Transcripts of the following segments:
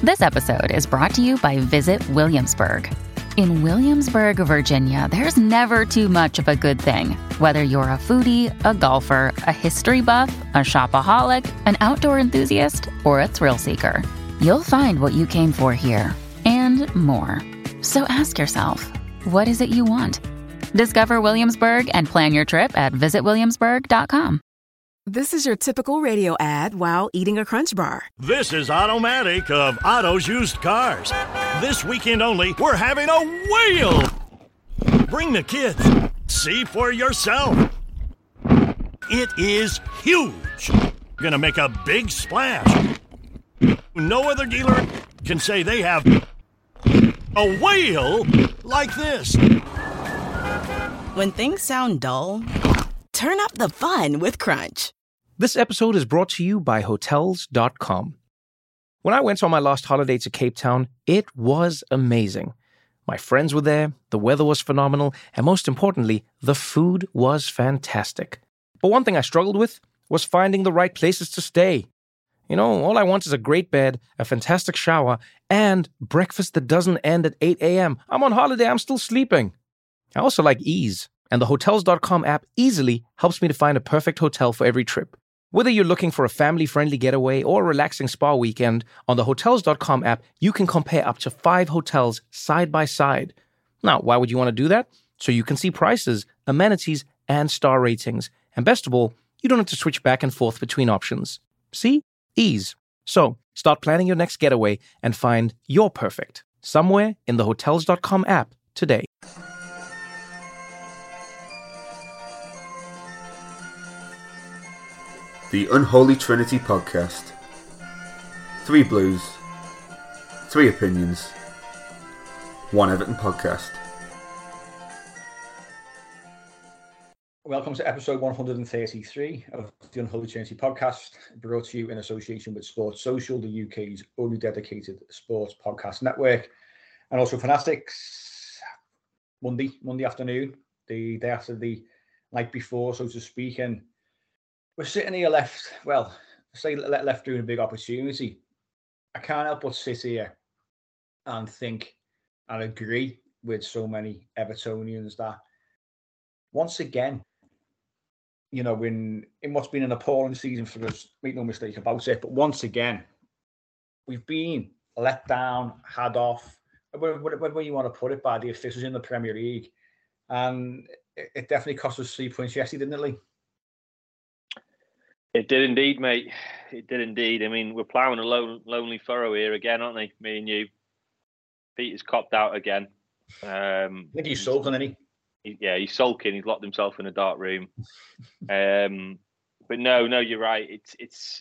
This episode is brought to you by Visit Williamsburg. In Williamsburg, Virginia, there's never too much of a good thing. Whether you're a foodie, a golfer, a history buff, a shopaholic, an outdoor enthusiast, or a thrill seeker, you'll find what you came for here and more. So ask yourself, what is it you want? Discover Williamsburg and plan your trip at visitwilliamsburg.com. This is your typical radio ad while eating a Crunch Bar. This is Automatic of Otto's Used Cars. This weekend only, we're having a whale! Bring the kids. See for yourself. It is huge. Gonna make a big splash. No other dealer can say they have a whale like this. When things sound dull, turn up the fun with Crunch. This episode is brought to you by Hotels.com. When I went on my last holiday to Cape Town, it was amazing. My friends were there, the weather was phenomenal, and most importantly, the food was fantastic. But one thing I struggled with was finding the right places to stay. You know, all I want is a great bed, a fantastic shower, and breakfast that doesn't end at 8 a.m. I'm on holiday, I'm still sleeping. I also like ease, and the Hotels.com app easily helps me to find a perfect hotel for every trip. Whether you're looking for a family-friendly getaway or a relaxing spa weekend, on the Hotels.com app, you can compare up to 5 hotels side by side. Now, why would you want to do that? So you can see prices, amenities, and star ratings. And best of all, you don't have to switch back and forth between options. See? Ease. So, start planning your next getaway and find your perfect somewhere in the Hotels.com app today. The Unholy Trinity Podcast. 3 Blues, 3 Opinions, 1 Everton Podcast. Welcome to episode 133 of the Unholy Trinity Podcast, brought to you in association with Sports Social, the UK's only dedicated sports podcast network, and also Fanatics. Monday afternoon, the day after the night before, so to speak, and we're sitting here left doing a big opportunity. I can't help but sit here and think and agree with so many Evertonians that once again, you know, in what's been an appalling season for us, make no mistake about it, but once again, we've been let down, had off, whatever you want to put it, by the officials in the Premier League. And it definitely cost us 3 points yesterday, didn't it, Lee? It did indeed, mate. It did indeed. I mean, we're ploughing a lonely furrow here again, aren't they? Me and you. Peter's copped out again. I think he's sulking, isn't he? He's sulking. He's locked himself in a dark room. But no, you're right. It's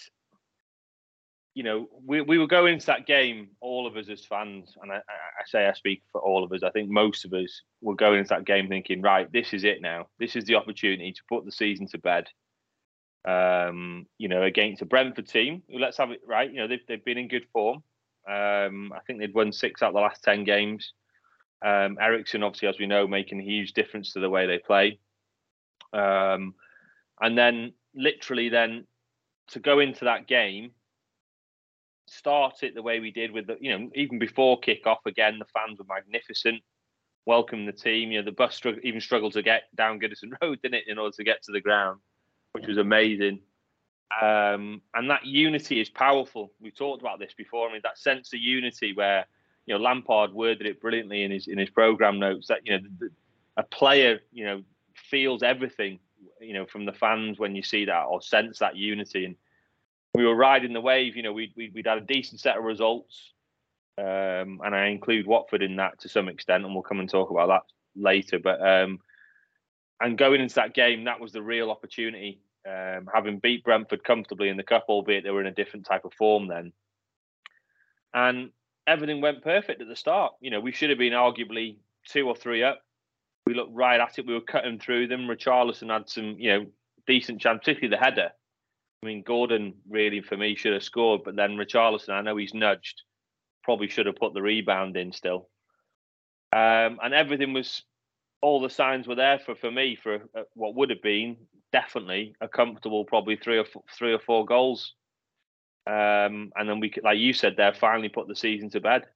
you know, we were going into that game, all of us as fans, and I speak for all of us. I think most of us were going into that game thinking, right, this is it now. This is the opportunity to put the season to bed. You know, against a Brentford team who, let's have it right, you know, they've been in good form. I think they'd won 6 out of the last 10 games. Eriksen, obviously, as we know, making a huge difference to the way they play. And then literally then to go into that game, start it the way we did with the, you know, even before kick-off, again, the fans were magnificent, welcoming the team. You know, the bus struggled to get down Goodison Road, didn't it, in order to get to the ground, which was amazing. And that unity is powerful. We talked about this before. I mean, that sense of unity where, you know, Lampard worded it brilliantly in his program notes that, you know, a player, you know, feels everything, you know, from the fans when you see that or sense that unity. And we were riding the wave. You know, we'd had a decent set of results, and I include Watford in that to some extent, and we'll come and talk about that later. But and going into that game, that was the real opportunity. Having beat Brentford comfortably in the cup, albeit they were in a different type of form then. And everything went perfect at the start. You know, we should have been arguably 2 or 3 up. We looked right at it. We were cutting through them. Richarlison had some, you know, decent chance, particularly the header. I mean, Gordon really, for me, should have scored. But then Richarlison, I know he's nudged, probably should have put the rebound in still. And everything was, all the signs were there for me for what would have been definitely a comfortable, probably three or four goals. And then we could, like you said there, finally put the season to bed.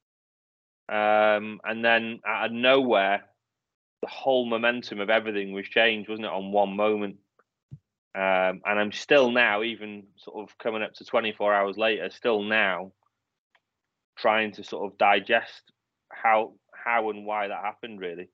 And then out of nowhere, the whole momentum of everything was changed, wasn't it, on one moment? And I'm still now, even sort of coming up to 24 hours later, still now trying to sort of digest how and why that happened, really.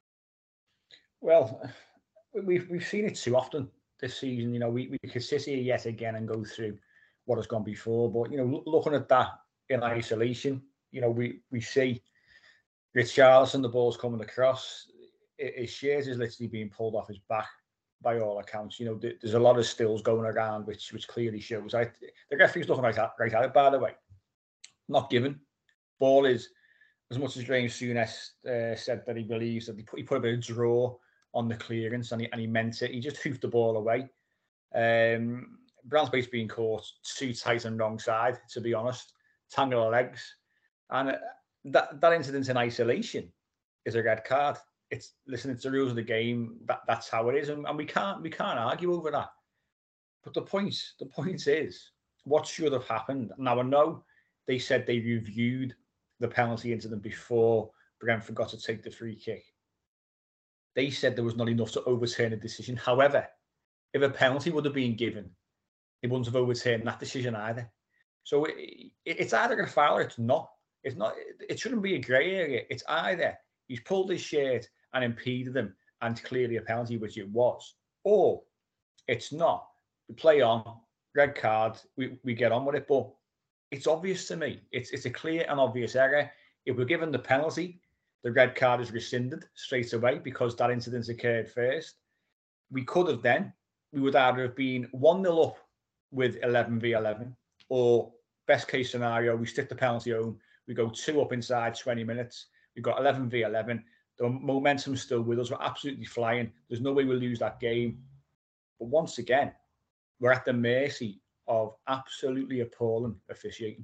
Well, we've seen it too often this season. You know, we could sit here yet again and go through what has gone before, but, you know, looking at that in isolation, you know, we see Richarlison, the ball's coming across, his shirt is literally being pulled off his back by all accounts. You know, there's a lot of stills going around which clearly shows. The referee's looking right at it, by the way. Not given. Ball is, as much as Graham Souness said that he believes that he put a bit of draw on the clearance and he meant it. He just hoofed the ball away. Branthwaite's being caught too tight and wrong side, to be honest. Tangle of legs. And that incident in isolation is a red card. It's the rules of the game. That's how it is, and we can't argue over that. But the point is, what should have happened? Now I know they said they reviewed the penalty incident before Brentford got to take the free kick. They said there was not enough to overturn a decision. However, if a penalty would have been given, it wouldn't have overturned that decision either. So it's either a foul or it's not. It's not. It shouldn't be a grey area. It's either he's pulled his shirt and impeded them and clearly a penalty, which it was, or it's not. We play on, red card, we get on with it. But it's obvious to me. It's a clear and obvious error. If we're given the penalty, the red card is rescinded straight away because that incident occurred first. We would either have been 1-0 up with 11v11, or best case scenario, we stick the penalty home, we go 2 up inside 20 minutes, we've got 11v11, the momentum's still with us, we're absolutely flying, there's no way we'll lose that game. But once again, we're at the mercy of absolutely appalling officiating.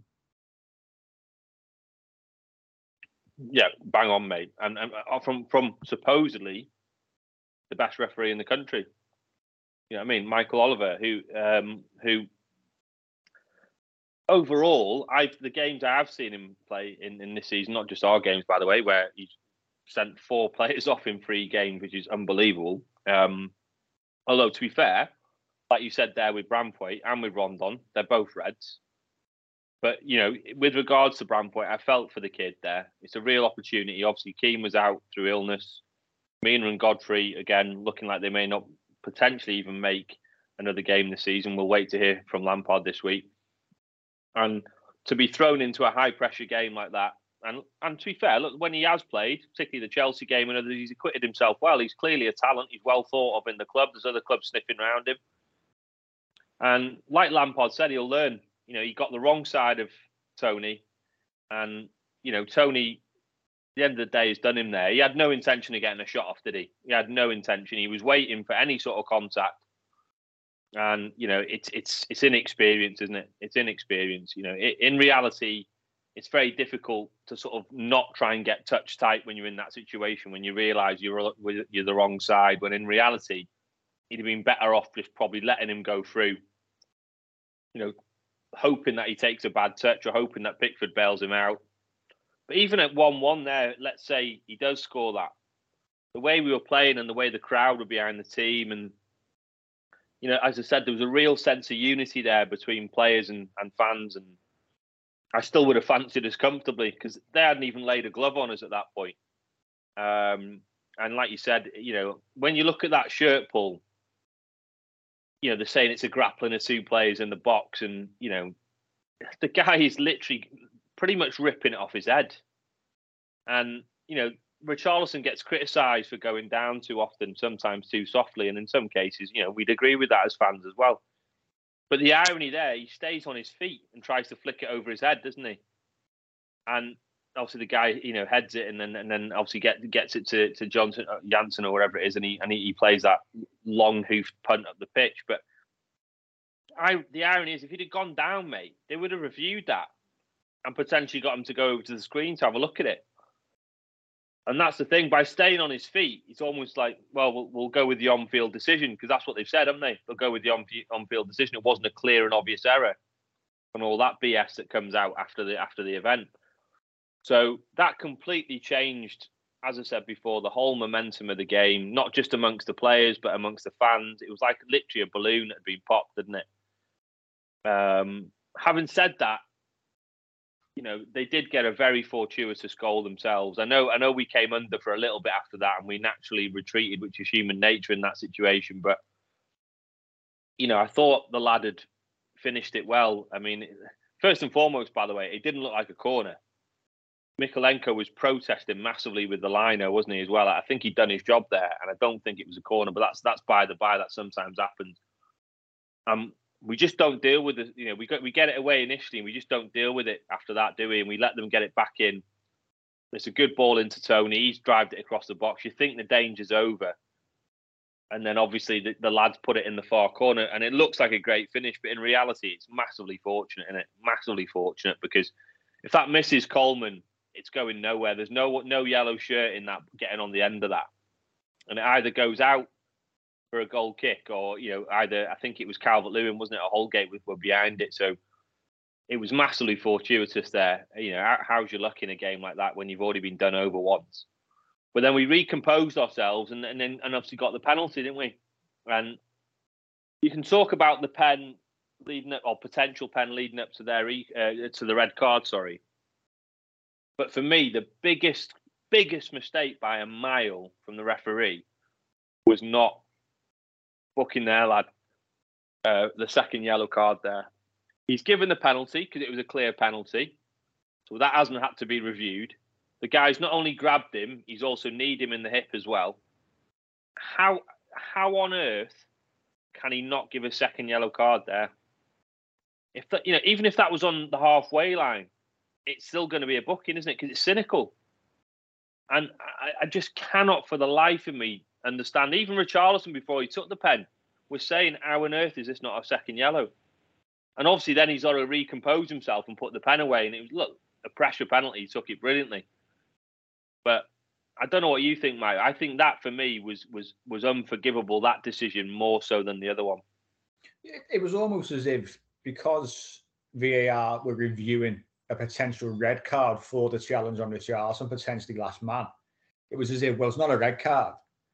Yeah, bang on, mate. And from supposedly the best referee in the country. You know what I mean? Michael Oliver, who overall, the games I have seen him play in this season, not just our games, by the way, where he's sent 4 players off in 3 games, which is unbelievable. Although, to be fair, like you said there with Branthwaite and with Rondon, they're both Reds. But, you know, with regards to Branthwaite, I felt for the kid there. It's a real opportunity. Obviously, Keane was out through illness. Mina and Godfrey, again, looking like they may not potentially even make another game this season. We'll wait to hear from Lampard this week. And to be thrown into a high-pressure game like that, and to be fair, look, when he has played, particularly the Chelsea game and others, he's acquitted himself well. He's clearly a talent. He's well thought of in the club. There's other clubs sniffing around him. And like Lampard said, he'll learn. You know, he got the wrong side of Tony. And, you know, Tony, at the end of the day, has done him there. He had no intention of getting a shot off, did he? He had no intention. He was waiting for any sort of contact. And, you know, it's inexperience, isn't it? It's inexperience. You know, in reality, it's very difficult to sort of not try and get touch tight when you're in that situation, when you realise you're the wrong side, when in reality, he'd have been better off just probably letting him go through, you know, hoping that he takes a bad touch or hoping that Pickford bails him out. But even at 1-1 there, let's say he does score that, the way we were playing and the way the crowd were behind the team, and, you know, as I said, there was a real sense of unity there between players and fans, and I still would have fancied us comfortably because they hadn't even laid a glove on us at that point. And like you said, you know, when you look at that shirt pull, you know, they're saying it's a grappling of 2 players in the box, and, you know, the guy is literally pretty much ripping it off his head. And, you know, Richarlison gets criticised for going down too often, sometimes too softly, and in some cases, you know, we'd agree with that as fans as well. But the irony there, he stays on his feet and tries to flick it over his head, doesn't he? And obviously the guy, you know, heads it and then obviously gets it to Janssen or whatever it is, and he plays that long hoofed punt up the pitch. But the irony is, if he'd have gone down, mate, they would have reviewed that and potentially got him to go over to the screen to have a look at it. And that's the thing. By staying on his feet, it's almost like, well, we'll go with the on-field decision, because that's what they've said, haven't they? They'll go with the on-field decision. It wasn't a clear and obvious error. and all that BS that comes out after the event. So that completely changed, as I said before, the whole momentum of the game, not just amongst the players, but amongst the fans. It was like literally a balloon that had been popped, didn't it? Having said that, they did get a very fortuitous goal themselves. I know we came under for a little bit after that, and we naturally retreated, which is human nature in that situation. But, I thought the lad had finished it well. I mean, first and foremost, by the way, it didn't look like a corner. Mykolenko was protesting massively with the liner, wasn't he, as well? I think he'd done his job there, and I don't think it was a corner, but that's by the by. That sometimes happens. We just don't deal with it. We get it away initially, and we just don't deal with it after that, do we? And we let them get it back in. It's a good ball into Tony. He's drived it across the box. You think the danger's over. And then obviously the lads put it in the far corner, and it looks like a great finish, but in reality, it's massively fortunate, isn't it? Massively fortunate, because if that misses Coleman, it's going nowhere. There's no yellow shirt in that getting on the end of that. And it either goes out for a goal kick, or either, I think it was Calvert-Lewin, wasn't it? A Holgate were behind it, so it was massively fortuitous there. How's your luck in a game like that when you've already been done over once? But then we recomposed ourselves, and obviously got the penalty, didn't we? And you can talk about the pen leading up, or potential pen leading up to to the red card. Sorry, but for me, the biggest mistake by a mile from the referee was not booking their lad the second yellow card there. He's given the penalty because it was a clear penalty, so that hasn't had to be reviewed. The guy's not only grabbed him, he's also kneed him in the hip as well. How on earth can he not give a second yellow card there? If that, even if that was on the halfway line, it's still going to be a booking, isn't it? Because it's cynical. And I just cannot, for the life of me, understand. Even Richarlison, before he took the pen, was saying, how on earth is this not a second yellow? And obviously then he's got to recompose himself and put the pen away. And it was, a pressure penalty. He took it brilliantly. But I don't know what you think, Mike. I think that, for me, was unforgivable, that decision, more so than the other one. It was almost as if, because VAR were reviewing a potential red card for the challenge on Richarlison, potentially last man, it was as if, well, it's not a red card.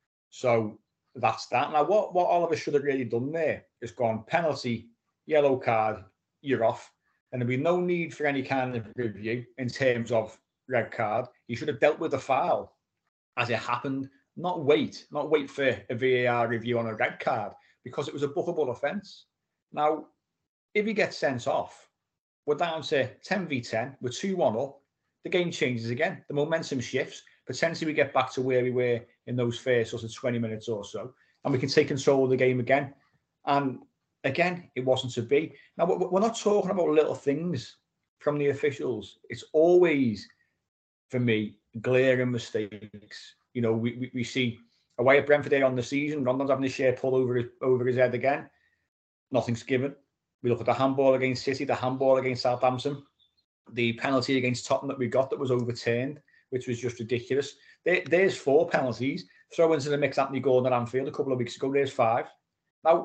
So that's that. Now, what Oliver should have really done there is gone penalty, yellow card, you're off. And there'd be no need for any kind of review in terms of red card. He should have dealt with the foul as it happened, not wait for a VAR review on a red card, because it was a bookable offence. Now, if he gets sent off, we're down to 10v10, we're 2-1 up, the game changes again, the momentum shifts, potentially we get back to where we were in those first sort of 20 minutes or so, and we can take control of the game again. And again, it wasn't to be. Now, we're not talking about little things from the officials. It's always, for me, glaring mistakes. We see away at Brentford on the season, Rondon's having his share pulled over his head again. Nothing's given. We look at the handball against City, the handball against Southampton, the penalty against Tottenham that we got that was overturned, which was just ridiculous. There's 4 penalties. Throw into the mix Anthony Gordon at Anfield a couple of weeks ago. There's 5. Now,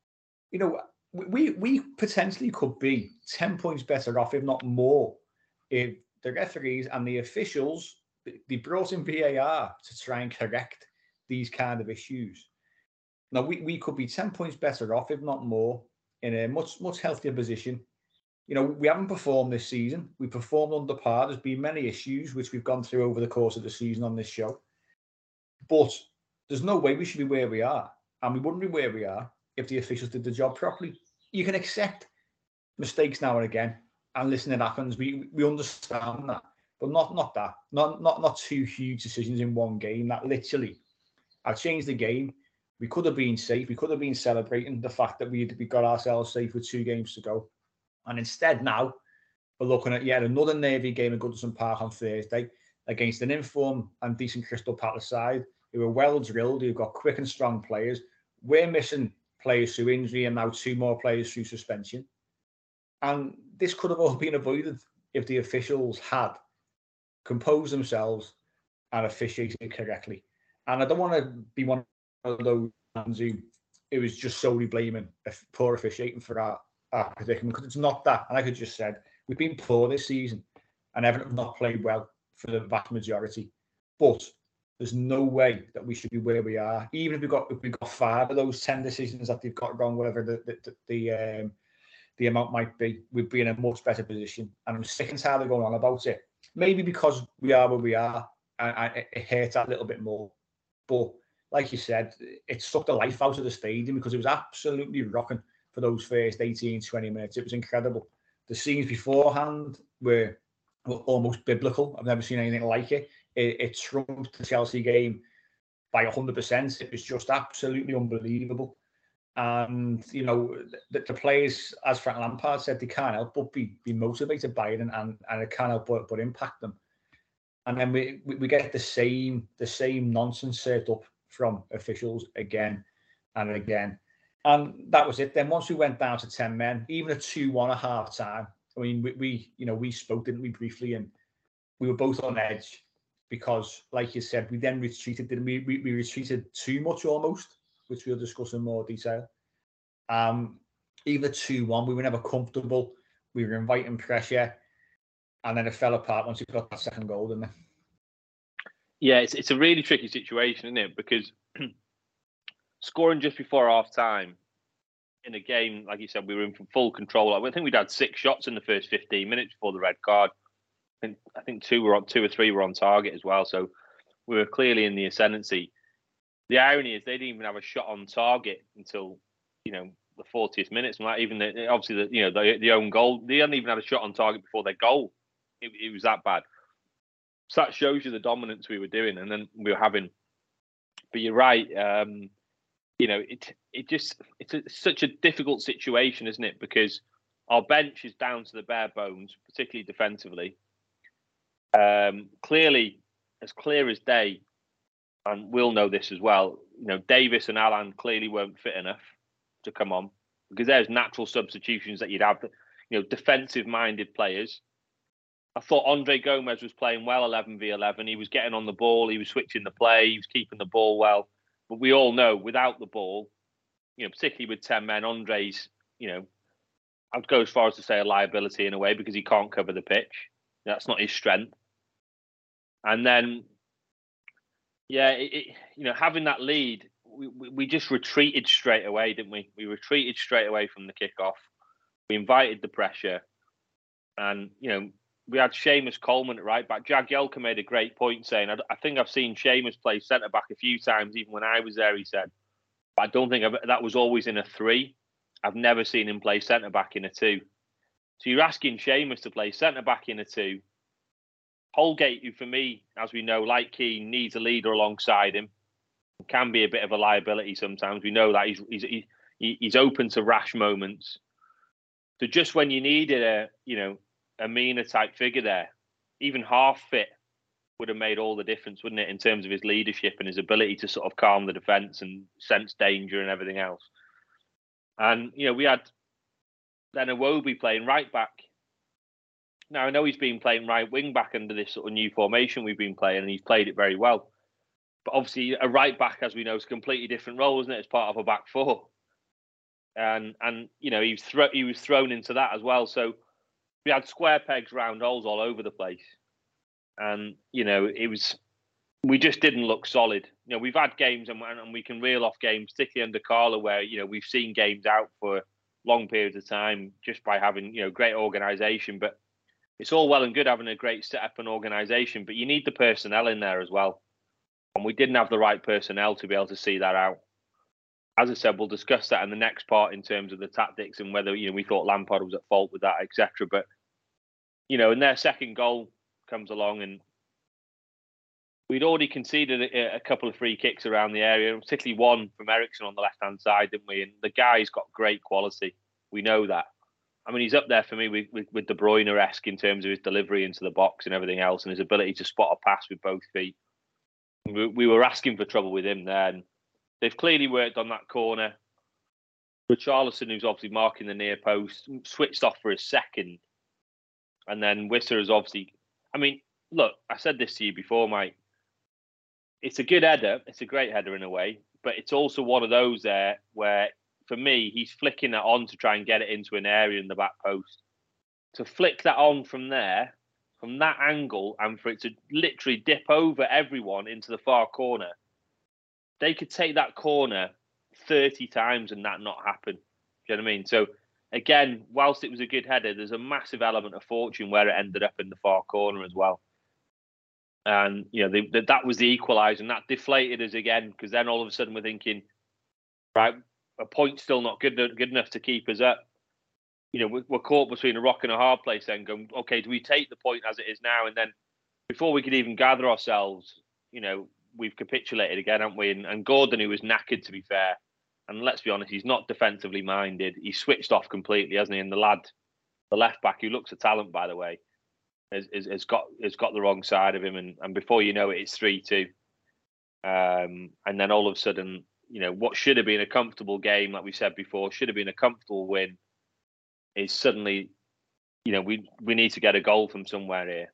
we potentially could be 10 points better off, if not more, if the referees and the officials, they brought in VAR to try and correct these kind of issues. Now, we could be 10 points better off, if not more, in a much, much healthier position. We haven't performed this season. We performed under par. There's been many issues which we've gone through over the course of the season on this show. But there's no way we should be where we are. And we wouldn't be where we are if the officials did the job properly. You can accept mistakes now and again. And listen, it happens. We understand that. But not that. Not 2 huge decisions in one game that literally have changed the game. We could have been safe. We could have been celebrating the fact that we got ourselves safe with 2 games to go. And instead now, we're looking at yet another nervy game at Goodison Park on Thursday against an informed and decent Crystal Palace side who are well drilled, who've got quick and strong players. We're missing players through injury and now 2 more players through suspension. And this could have all been avoided if the officials had composed themselves and officiated correctly. And I don't want to be one of those fans who it was just solely blaming poor officiating for our our predicament, because it's not that. And like I just said, we've been poor this season, and Everton have not played well for the vast majority. But there's no way that we should be where we are. Even if we got 5 of those 10 decisions that they've got wrong, whatever the amount might be, we'd be in a much better position. And I'm sick and tired of going on about it. Maybe because we are where we are, and it hurts that little bit more. But like you said, it sucked the life out of the stadium because it was absolutely rocking for those first 18, 20 minutes. It was incredible. The scenes beforehand were almost biblical. I've never seen anything like it. It trumped the Chelsea game by 100%. It was just absolutely unbelievable. And, you know, the players, as Frank Lampard said, they can't help but be motivated by it, and it can't help but impact them. And then we get the same nonsense served up from officials again and again. And that was it. Then once we went down to 10 men, even a 2-1 at half time, I mean, we spoke, didn't we, briefly, and we were both on edge because, like you said, we then retreated. Didn't we? We retreated too much almost, which we'll discuss in more detail. Even 2-1, we were never comfortable. We were inviting pressure, and then it fell apart once we got that second goal, didn't it? Yeah, it's a really tricky situation, isn't it? Because scoring just before half time in a game, like you said, we were in full control. I think we'd had 6 shots in the first 15 minutes before the red card. I think 2 or 3 were on target as well. So we were clearly in the ascendancy. The irony is they didn't even have a shot on target until, you know, the 40th minute. And even the own goal, they hadn't even had a shot on target before their goal. It was that bad. So that shows you the dominance we were doing, and then we were having. But you're right. You know, it's such a difficult situation, isn't it? Because our bench is down to the bare bones, particularly defensively. Clearly, as clear as day, and we'll know this as well. You know, Davis and Alan clearly weren't fit enough to come on, because there's natural substitutions that you'd have. You know, defensive-minded players. I thought Andre Gomez was playing well 11v11. He was getting on the ball. He was switching the play. He was keeping the ball well. But we all know without the ball, you know, particularly with 10 men, Andre's, you know, I'd go as far as to say a liability in a way, because he can't cover the pitch. That's not his strength. And then, yeah, you know, having that lead, we just retreated straight away, didn't we? We retreated straight away from the kickoff. We invited the pressure. And, you know, we had Seamus Coleman at right back. Jagielka made a great point saying, I think I've seen Seamus play centre-back a few times, even when I was there, he said. But I don't think that was always in a 3. I've never seen him play centre-back in a 2. So you're asking Seamus to play centre-back in a 2. Holgate, who for me, as we know, like Keane, needs a leader alongside him. Can be a bit of a liability sometimes. We know that he's open to rash moments. So just when you needed a Mina type figure there, even half fit would have made all the difference, wouldn't it, in terms of his leadership and his ability to sort of calm the defence and sense danger and everything else. And, you know, we had then Iwobi playing right back. Now, I know he's been playing right wing back under this sort of new formation we've been playing, and he's played it very well. But obviously, a right back, as we know, is a completely different role, isn't it, as part of a back 4. And you know, he was thrown into that as well. So we had square pegs, round holes all over the place. And, you know, we just didn't look solid. You know, we've had games and we can reel off games, particularly under Carlo, where, you know, we've seen games out for long periods of time just by having, you know, great organisation. But it's all well and good having a great setup and organisation, but you need the personnel in there as well. And we didn't have the right personnel to be able to see that out. As I said, we'll discuss that in the next part in terms of the tactics and whether, you know, we thought Lampard was at fault with that, etc. But, you know, and their second goal comes along, and we'd already conceded a couple of free kicks around the area, particularly one from Eriksen on the left-hand side, didn't we? And the guy's got great quality. We know that. I mean, he's up there for me with De Bruyne-esque in terms of his delivery into the box and everything else, and his ability to spot a pass with both feet. We were asking for trouble with him there, and they've clearly worked on that corner. Richarlison, who's obviously marking the near post, switched off for his second. And then Wissa is obviously... I mean, look, I said this to you before, Mike. It's a good header. It's a great header in a way. But it's also one of those there where for me, he's flicking that on to try and get it into an area in the back post. To flick that on from there, from that angle, and for it to literally dip over everyone into the far corner, they could take that corner 30 times and that not happen. Do you know what I mean? So, again, whilst it was a good header, there's a massive element of fortune where it ended up in the far corner as well. And, that was the equaliser, and that deflated us again, because then all of a sudden we're thinking, right, a point's still not good enough to keep us up. We're caught between a rock and a hard place then, going, okay, do we take the point as it is now? And then before we could even gather ourselves, we've capitulated again, haven't we? And Gordon, who was knackered, to be fair, and let's be honest, he's not defensively minded. He's switched off completely, hasn't he? And the lad, the left back, who looks a talent, by the way, has got the wrong side of him. And before you know it, it's 3-2. And then all of a sudden, what should have been a comfortable game, like we said before, should have been a comfortable win, is suddenly, we need to get a goal from somewhere here.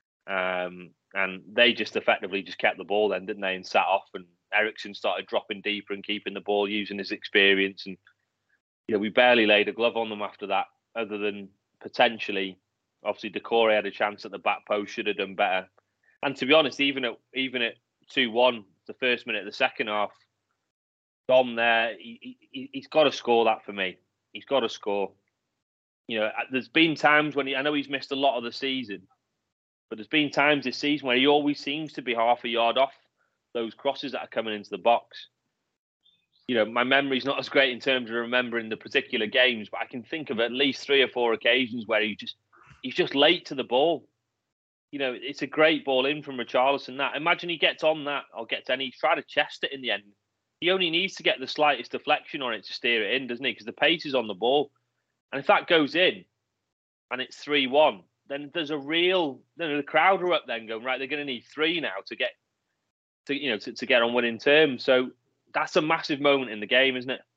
And they just effectively just kept the ball then, didn't they? And sat off, and Eriksson started dropping deeper and keeping the ball, using his experience. And, we barely laid a glove on them after that, other than potentially, obviously, Decore had a chance at the back post, should have done better. And to be honest, even at 2-1, the first minute of the second half, Dom there, he's got to score that for me. He's got to score. There's been times when I know he's missed a lot of the season, but there's been times this season where he always seems to be half a yard off those crosses that are coming into the box. My memory's not as great in terms of remembering the particular games, but I can think of at least 3 or 4 occasions where he's just late to the ball. It's a great ball in from Richarlison. That, imagine he gets on that or gets any, try to chest it in the end. He only needs to get the slightest deflection on it to steer it in, doesn't he? Because the pace is on the ball. And if that goes in and it's 3-1, then there's a real, the crowd are up then going, right, they're going to need 3 now to get on winning terms. So that's a massive moment in the game, isn't it?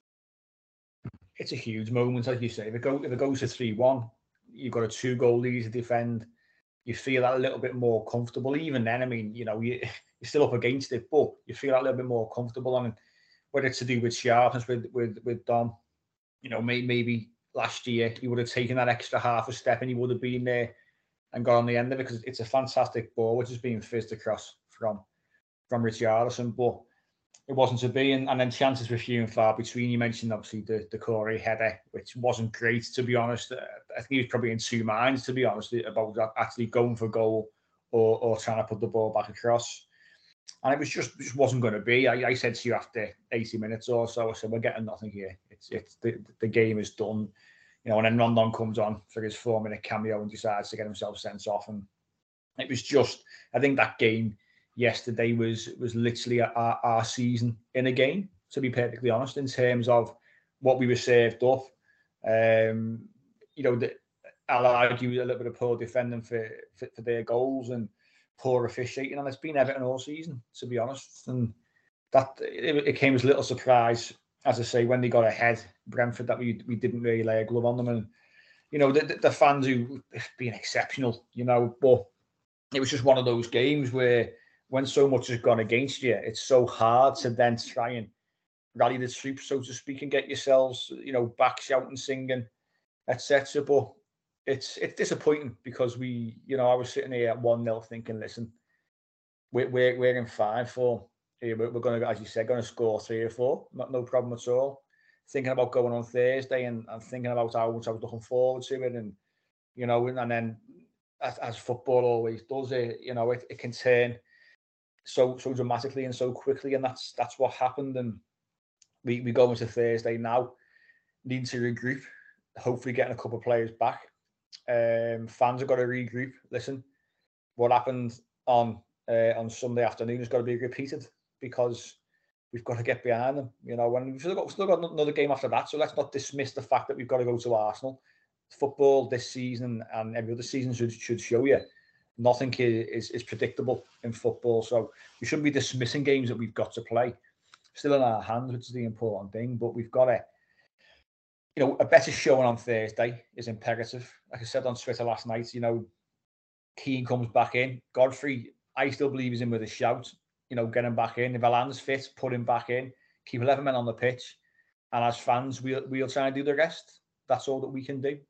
It's a huge moment, like you say. If it goes to 3-1, you've got a 2-goal lead to defend. You feel that a little bit more comfortable. Even then, I mean, you're still up against it, but you feel that a little bit more comfortable. And whether it's to do with sharpness with Dom, maybe last year he would have taken that extra half a step and he would have been there and got on the end of it, because it's a fantastic ball which is being fizzed across from Richarlison, but it wasn't to be. And then chances were few and far between. You mentioned obviously the Corey header, which wasn't great, to be honest. I think he was probably in 2 minds, to be honest, about actually going for goal or trying to put the ball back across. And it was just wasn't going to be. I said to you after 80 minutes or so, I said, we're getting nothing here. It's the game is done. And then Rondon comes on for his 4-minute cameo and decides to get himself sent off. And it was just, I think that game yesterday was literally our season in a game, to be perfectly honest, in terms of what we were served up. I'll argue a little bit of poor defending for their goals and poor officiating, and it's been Everton all season, to be honest. And that it came as a little surprise, as I say, when they got ahead, Brentford, that we didn't really lay a glove on them. And the fans who been exceptional, but it was just one of those games where, when so much has gone against you, it's so hard to then try and rally the troops, so to speak, and get yourselves, back shouting, singing, etc. But it's disappointing, because I was sitting here at 1-0 thinking, listen, we're in 5-4. We're going to, as you said, going to score 3 or 4, no problem at all. Thinking about going on Thursday and thinking about how much I was looking forward to it, and and then as football always does, it can turn so dramatically and so quickly, and that's what happened. And we go into Thursday now, needing to regroup, hopefully getting a couple of players back. Fans have got to regroup. Listen, what happened on Sunday afternoon has got to be repeated, because we've got to get behind them. When we've still got another game after that, so let's not dismiss the fact that we've got to go to Arsenal. Football this season and every other season should show you nothing is predictable in football. So we shouldn't be dismissing games that we've got to play. Still in our hands, which is the important thing. But we've got a better showing on Thursday is imperative. Like I said on Twitter last night, Keane comes back in. Godfrey, I still believe he's in with a shout. Get him back in. If Alan's fit, put him back in. Keep 11 men on the pitch. And as fans, we'll try and do the rest. That's all that we can do.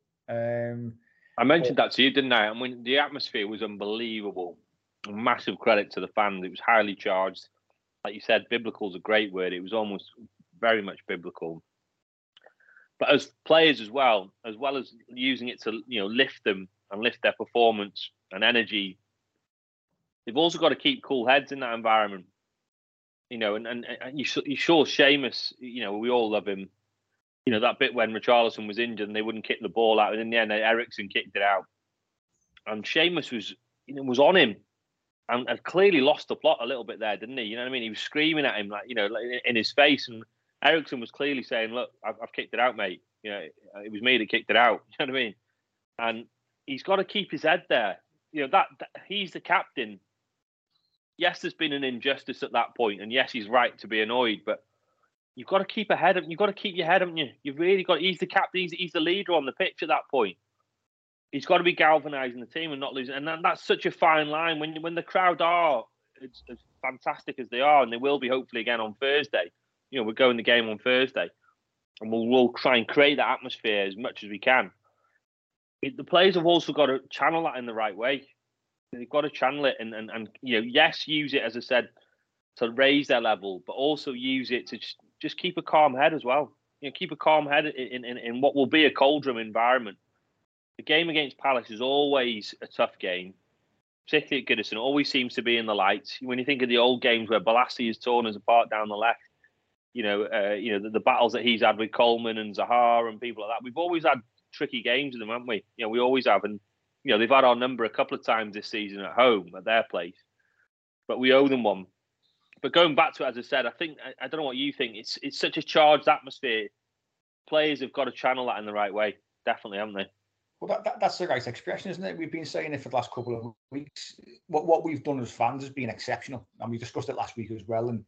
I mentioned that to you, didn't I? I mean, the atmosphere was unbelievable. Massive credit to the fans. It was highly charged. Like you said, biblical is a great word. It was almost very much biblical. But as players as well as using it to, lift them and lift their performance and energy, they've also got to keep cool heads in that environment. And you saw Seamus, we all love him. That bit when Richarlison was injured and they wouldn't kick the ball out, and in the end, Eriksen kicked it out. And Seamus was on him and had clearly lost the plot a little bit there, didn't he? You know what I mean? He was screaming at him, like in his face, and Eriksen was clearly saying, "Look, I've kicked it out, mate. It was me that kicked it out." You know what I mean? And he's got to keep his head there. That he's the captain. Yes, there's been an injustice at that point, and yes, he's right to be annoyed, but you've got to keep ahead. You've got to keep your head, haven't you? You've really got. He's the captain. He's the leader on the pitch at that point. He's got to be galvanising the team and not losing. And that's such a fine line when the crowd are as fantastic as they are, and they will be hopefully again on Thursday. We're going the game on Thursday, and we'll try and create that atmosphere as much as we can. The players have also got to channel that in the right way. They've got to channel it and yes, use it, as I said, to raise their level, but also use it to just keep a calm head as well. Keep a calm head in what will be a cauldron environment. The game against Palace is always a tough game, particularly at Goodison. It always seems to be in the lights. When you think of the old games where Balassi has torn us apart down the left, the battles that he's had with Coleman and Zaha and people like that, we've always had tricky games with them, haven't we? We always have. And, they've had our number a couple of times this season at home, at their place. But we owe them one. But going back to it, as I said, I don't know what you think. It's such a charged atmosphere. Players have got to channel that in the right way. Definitely, haven't they? Well, that's the right expression, isn't it? We've been saying it for the last couple of weeks. What we've done as fans has been exceptional. And we discussed it last week as well. And,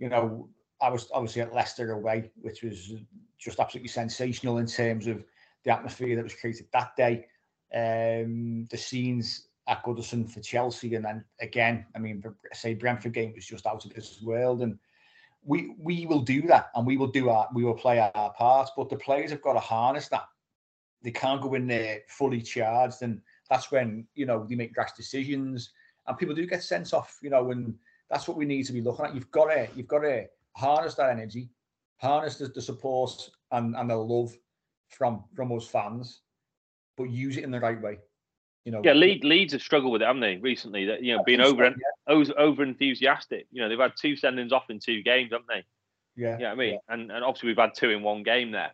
I was obviously at Leicester away, which was just absolutely sensational in terms of the atmosphere that was created that day. The scenes at Goodison for Chelsea, and then again, Brentford game was just out of this world, and we will do that, and we will play our part. But the players have got to harness that. They can't go in there fully charged, and that's when they make rash decisions, and people do get sent off. And that's what we need to be looking at. You've got to harness that energy, harness the support and the love from us fans, but use it in the right way. Leeds have struggled with it, haven't they, recently? That being over enthusiastic. They've had 2 sendings off in 2 games, haven't they? Yeah. Yeah, and obviously we've had 2 in 1 game there.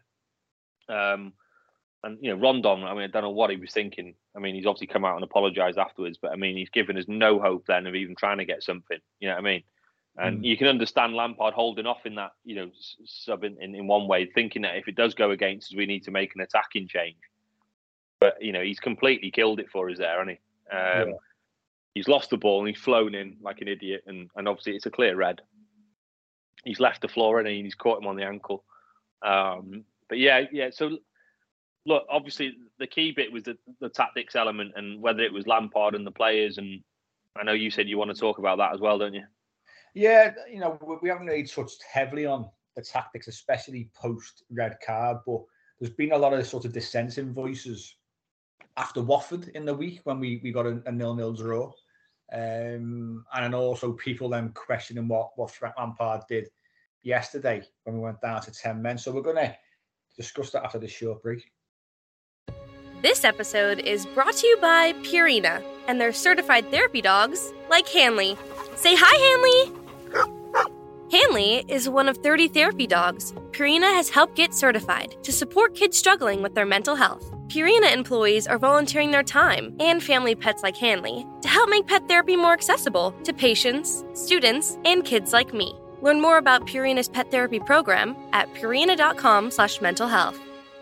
And Rondon, I don't know what he was thinking. He's obviously come out and apologised afterwards, but he's given us no hope then of even trying to get something. You know what I mean? And you can understand Lampard holding off in that, sub in one way, thinking that if it does go against us, we need to make an attacking change. But, he's completely killed it for us there, hasn't he? He's lost the ball and he's flown in like an idiot. And obviously it's a clear red. He's left the floor and he's caught him on the ankle. But yeah. So, look, obviously the key bit was the tactics element and whether it was Lampard and the players. And I know you said you want to talk about that as well, don't you? Yeah, we haven't really touched heavily on the tactics, especially post-red card, but there's been a lot of sort of dissenting voices after Watford in the week when we got a 0-0 draw. And then also people then questioning what Frank Lampard did yesterday when we went down to 10 men. So we're going to discuss that after this short break. This episode is brought to you by Purina and their certified therapy dogs like Hanley. Say hi, Hanley! Hanley is one of 30 therapy dogs Purina has helped get certified to support kids struggling with their mental health. Purina employees are volunteering their time and family pets like Hanley to help make pet therapy more accessible to patients, students, and kids like me. Learn more about Purina's pet therapy program at purina.com/mentalhealth.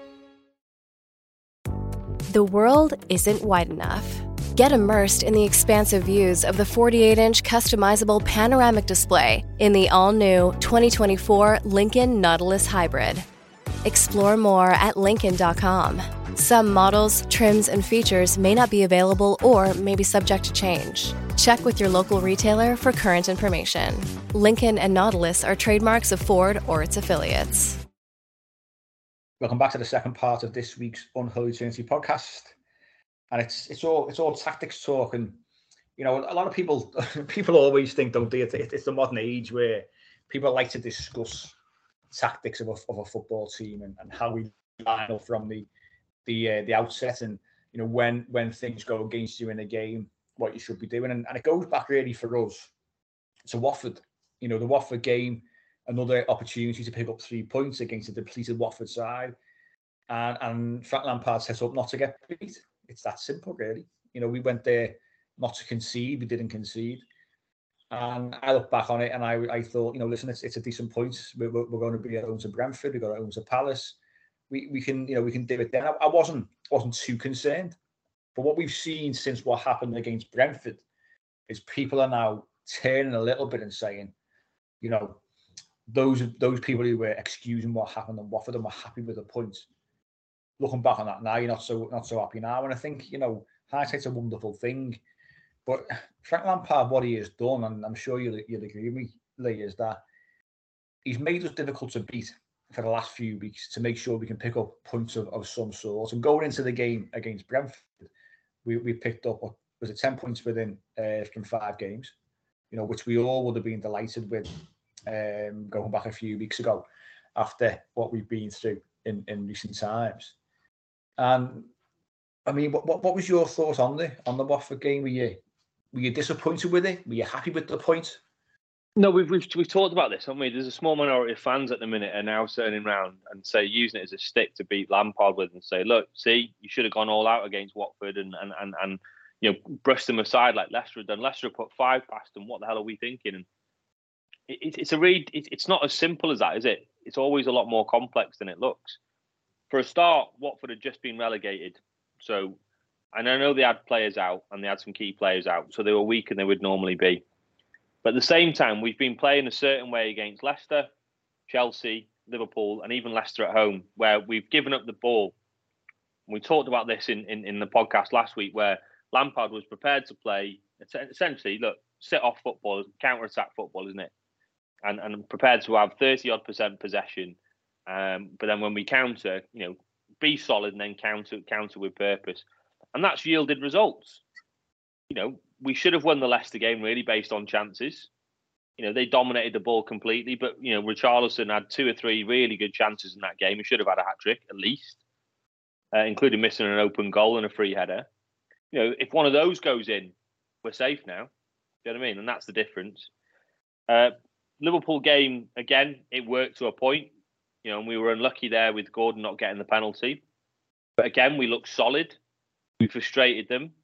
The world isn't wide enough. Get immersed in the expansive views of the 48-inch customizable panoramic display in the all-new 2024 Lincoln Nautilus Hybrid. Explore more at Lincoln.com. Some models, trims, and features may not be available or may be subject to change. Check with your local retailer for current information. Lincoln and Nautilus are trademarks of Ford or its affiliates. Welcome back to the second part of this week's Unholy Trinity podcast, and it's all tactics talk. And you know, a lot of people always think, don't they? It's the modern age where people like to discuss tactics of a football team and how we line up from the outset, and you know, when things go against you in a game, what you should be doing, and it goes back really for us to Watford. You know, the Watford game. Another opportunity to pick up 3 points against a depleted Watford side. And Frank Lampard set up not to get beat. It's that simple, really. You know, we went there not to concede. We didn't concede. And I look back on it and I thought, you know, listen, it's a decent point. We're going to be at home to Brentford. We've got at home to Palace. We can do it then. I wasn't too concerned. But what we've seen since what happened against Brentford is people are now turning a little bit and saying, you know, those people who were excusing what happened in Watford and were happy with the points. Looking back on that now, you're not so happy now. And I think, you know, hindsight's a wonderful thing. But Frank Lampard, what he has done, and I'm sure you'll agree with me, Lee, is that he's made us difficult to beat for the last few weeks to make sure we can pick up points of some sort. And going into the game against Brentford, we picked up, was it 10 points within from 5 games, you know, which we all would have been delighted with. Going back a few weeks ago, after what we've been through in recent times. And I mean, what was your thought on the Watford game? Were you disappointed with it? Were you happy with the point? No, we've talked about this, haven't we? There's a small minority of fans at the minute are now turning around and using it as a stick to beat Lampard with, and say, look, see, you should have gone all out against Watford and you know, brushed them aside like Leicester had done. Leicester put 5 past them. What the hell are we thinking? And it's not as simple as that, is it? It's always a lot more complex than it looks. For a start, Watford had just been relegated. So, and I know they had players out and they had some key players out, so they were weaker than they would normally be. But at the same time, we've been playing a certain way against Leicester, Chelsea, Liverpool, and even Leicester at home, where we've given up the ball. We talked about this in the podcast last week, where Lampard was prepared to play, essentially, look, sit-off football, counter-attack football, isn't it? And prepared to have 30-odd% possession. But then when we counter, you know, be solid and then counter with purpose. And that's yielded results. You know, we should have won the Leicester game really based on chances. You know, they dominated the ball completely, but, you know, Richarlison had 2 or 3 really good chances in that game. He should have had a hat-trick, at least, including missing an open goal and a free header. You know, if one of those goes in, we're safe now. You know what I mean? And that's the difference. Liverpool game, again, it worked to a point, you know, and we were unlucky there with Gordon not getting the penalty. But again, we looked solid. We frustrated them.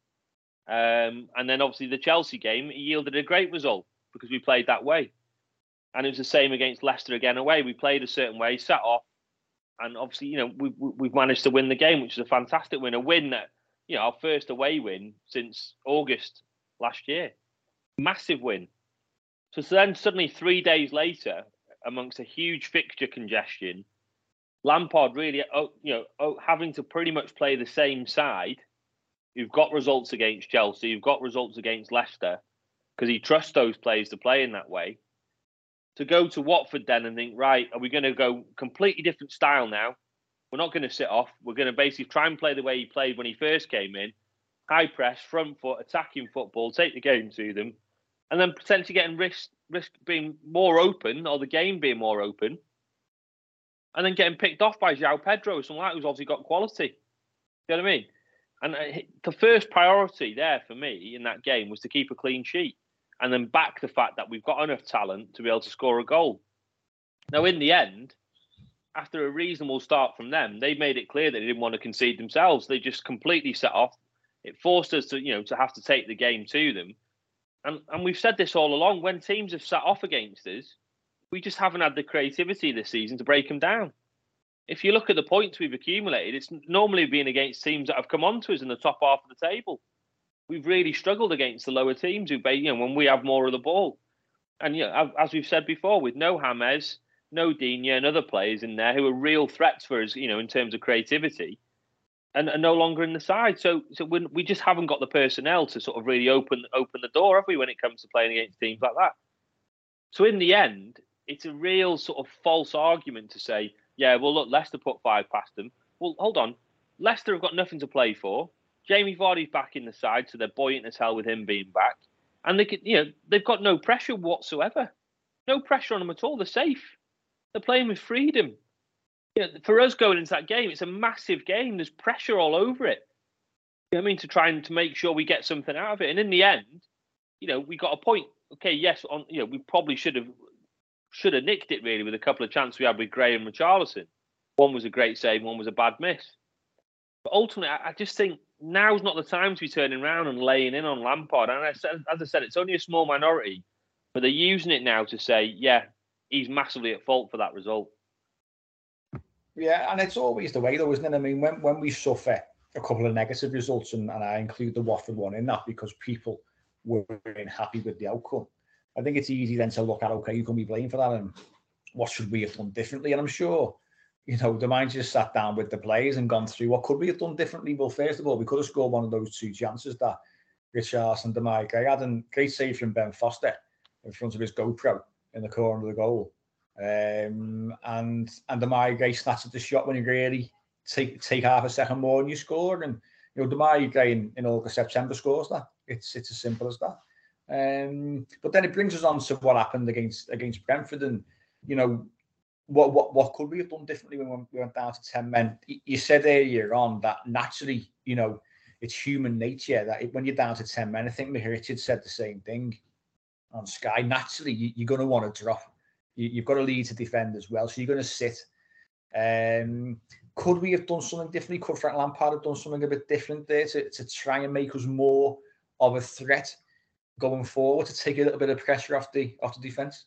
And then obviously the Chelsea game, it yielded a great result because we played that way. And it was the same against Leicester again away. We played a certain way, sat off. And obviously, you know, we've managed to win the game, which is a fantastic win. A win that, you know, our first away win since August last year. Massive win. So then suddenly 3 days later, amongst a huge fixture congestion, Lampard really, having to pretty much play the same side. You've got results against Chelsea, you've got results against Leicester, because he trusts those players to play in that way. To go to Watford then and think, right, are we going to go completely different style now? We're not going to sit off. We're going to basically try and play the way he played when he first came in. High press, front foot, attacking football, take the game to them. And then potentially getting risk being more open, or the game being more open, and then getting picked off by João Pedro, someone like who's obviously got quality. You know what I mean? And the first priority there for me in that game was to keep a clean sheet, and then back the fact that we've got enough talent to be able to score a goal. Now, in the end, after a reasonable start from them, they made it clear that they didn't want to concede themselves. They just completely set off. It forced us to, you know, to have to take the game to them. And we've said this all along, when teams have sat off against us, we just haven't had the creativity this season to break them down. If you look at the points we've accumulated, it's normally been against teams that have come on to us in the top half of the table. We've really struggled against the lower teams who, you know, when we have more of the ball. And, you know, as we've said before, with no James, no Digne and other players in there who are real threats for us, you know, in terms of creativity, and are no longer in the side. So we just haven't got the personnel to sort of really open the door, have we, when it comes to playing against teams like that? So in the end, it's a real sort of false argument to say, yeah, well, look, Leicester put 5 past them. Well, hold on. Leicester have got nothing to play for. Jamie Vardy's back in the side, so they're buoyant as hell with him being back. And they've got no pressure whatsoever. No pressure on them at all. They're safe. They're playing with freedom. For us going into that game, it's a massive game. There's pressure all over it. You know what I mean? To try and to make sure we get something out of it. And in the end, we got a point. Okay, yes, we probably should have nicked it really with a couple of chances we had with Gray and Richarlison. One was a great save, one was a bad miss. But ultimately, I just think now's not the time to be turning around and laying in on Lampard. And as I said, it's only a small minority, but they're using it now to say, yeah, he's massively at fault for that result. Yeah, and it's always the way, though, isn't it? I mean, when we suffer a couple of negative results, and I include the Watford one in that because people weren't happy with the outcome, I think it's easy then to look at, okay, you can be blamed for that, and what should we have done differently? And I'm sure, the mind just sat down with the players and gone through what could we have done differently. Well, first of all, we could have scored one of those 2 chances that Richarlison and Demarai Gray had, and great save from Ben Foster in front of his GoPro in the corner of the goal. And Demarai Gray snatched at the shot when you really take half a second more and you score. And Demarai Gray in August, September scores that. It's as simple as that. But then it brings us on to what happened against Brentford, and what could we have done differently when we went down to 10 men? You said earlier on that naturally, it's human nature that when you're down to 10 men, I think Mick Richards said the same thing on Sky. Naturally, you're going to want to drop. You've got to lead to defend as well, so you're going to sit. Could we have done something differently? Could Frank Lampard have done something a bit different there to try and make us more of a threat going forward, to take a little bit of pressure off the defence?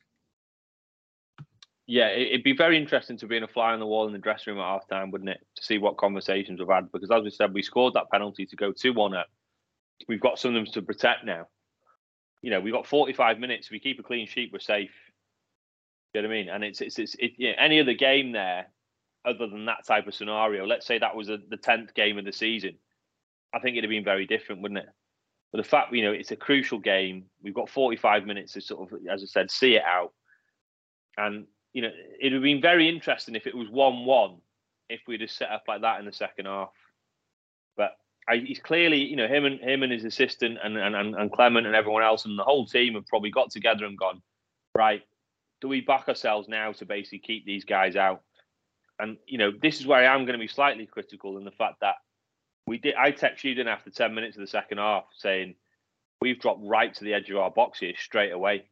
Yeah, it'd be very interesting to be in a fly on the wall in the dressing room at half time, wouldn't it? To see what conversations we've had. Because as we said, we scored that penalty to go 2-1 up. We've got some of them to protect now. We've got 45 minutes. If we keep a clean sheet, we're safe. You know what I mean? And it's any other game there, other than that type of scenario, let's say that was the 10th game of the season, I think it'd have been very different, wouldn't it? But the fact, it's a crucial game. We've got 45 minutes to sort of, as I said, see it out. And, it would have been very interesting if it was 1-1, if we'd have set up like that in the second half. But he's clearly, him and his assistant and Clement and everyone else and the whole team have probably got together and gone, right, do we back ourselves now to basically keep these guys out? And, this is where I am going to be slightly critical in the fact that I text you in after 10 minutes of the second half saying, we've dropped right to the edge of our box here straight away.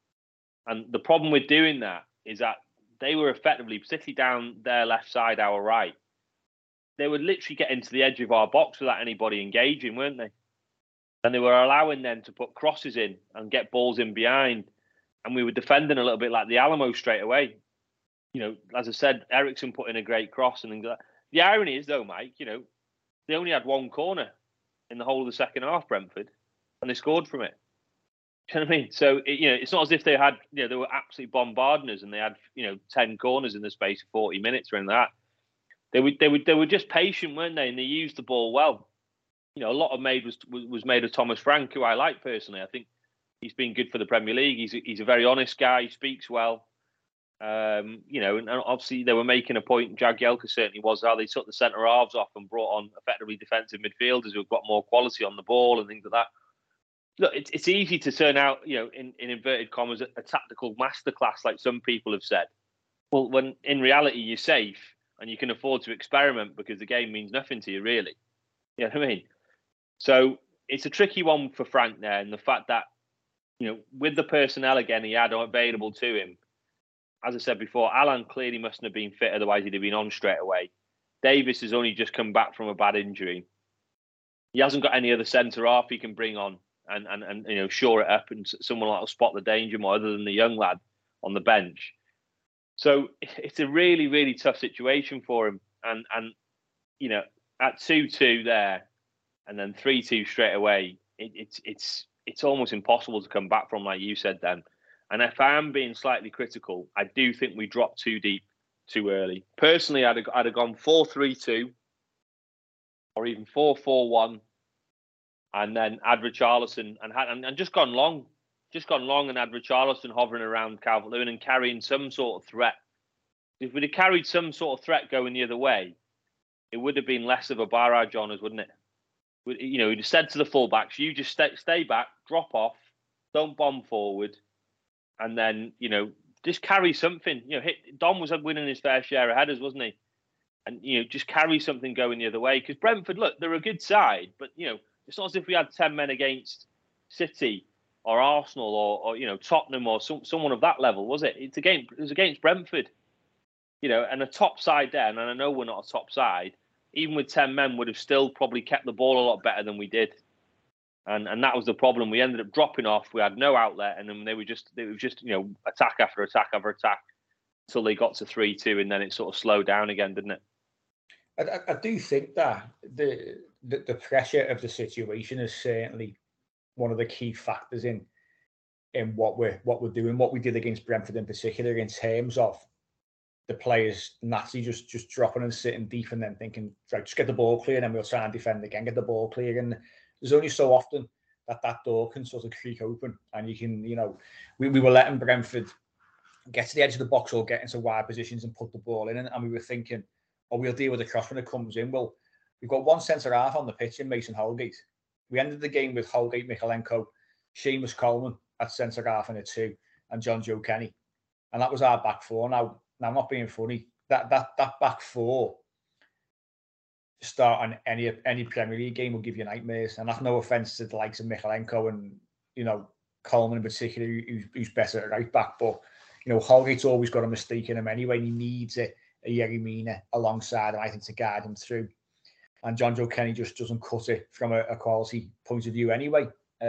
And the problem with doing that is that they were effectively, particularly down their left side, our right, they would literally get into the edge of our box without anybody engaging, weren't they? And they were allowing them to put crosses in and get balls in behind. And we were defending a little bit like the Alamo straight away. As I said, Eriksen put in a great cross and things like that. The irony is, though, Mike, they only had 1 corner in the whole of the second half, Brentford, and they scored from it. Do you know what I mean? So, it's not as if they had, they were absolutely bombarding us and they had, 10 corners in the space of 40 minutes or anything like that. They were just patient, weren't they? And they used the ball well. A lot of made was made of Thomas Frank, who I like personally. I think he's been good for the Premier League. He's a very honest guy. He speaks well. And obviously they were making a point. Jagielka certainly was how they took the centre halves off and brought on effectively defensive midfielders who've got more quality on the ball and things like that. Look, it's easy to turn out, in inverted commas, a tactical masterclass like some people have said. Well, when in reality you're safe and you can afford to experiment because the game means nothing to you, really. You know what I mean? So it's a tricky one for Frank there, and the fact that, with the personnel again he had available to him, as I said before, Alan clearly mustn't have been fit, otherwise he'd have been on straight away. Davis has only just come back from a bad injury. He hasn't got any other centre half he can bring on and shore it up, and someone like will spot the danger more other than the young lad on the bench. So it's a really, really tough situation for him. And at 2-2 there and then 3-2 straight away, it's almost impossible to come back from, like you said then. And if I am being slightly critical, I do think we dropped too deep too early. Personally, I'd have gone 4-3-2 or even 4-4-1, and then had Richarlison and just gone long and had Richarlison hovering around Calvert-Lewin and carrying some sort of threat If we'd have carried some sort of threat going the other way, it would have been less of a barrage on us, wouldn't it? We'd have said to the fullbacks, you just stay back, drop off, don't bomb forward, and then, just carry something. Dom was winning his fair share of headers, wasn't he? And, just carry something going the other way. Because Brentford, look, they're a good side, but, it's not as if we had 10 men against City or Arsenal or Tottenham or someone of that level, was it? It was against Brentford, and a top side there. And I know we're not a top side. Even with 10 men, would have still probably kept the ball a lot better than we did. And that was the problem. We ended up dropping off. We had no outlet, and then they were just attack after attack after attack until they got to 3-2, and then it sort of slowed down again, didn't it? I do think that the pressure of the situation is certainly one of the key factors in what we're doing, what we did against Brentford in particular, in terms of the players naturally just dropping and sitting deep and then thinking, right, just get the ball clear and then we'll try and defend again, get the ball clear. And there's only so often that door can sort of creak open, and you can, we were letting Brentford get to the edge of the box or get into wide positions and put the ball in, and we were thinking, we'll deal with the cross when it comes in. Well, we've got one centre-half on the pitch in Mason Holgate. We ended the game with Holgate, Mykolenko, Seamus Coleman at centre-half in a 2, and John Joe Kenny. And that was our back four. Now I'm not being funny. That back four start on any Premier League game will give you nightmares. And that's no offence to the likes of Mykolenko and, Coleman in particular, who's better at right back. But, Holgate's always got a mistake in him anyway, and he needs a Yerry Mina alongside him, I think, to guide him through. And John Joe Kenny just doesn't cut it from a quality point of view anyway.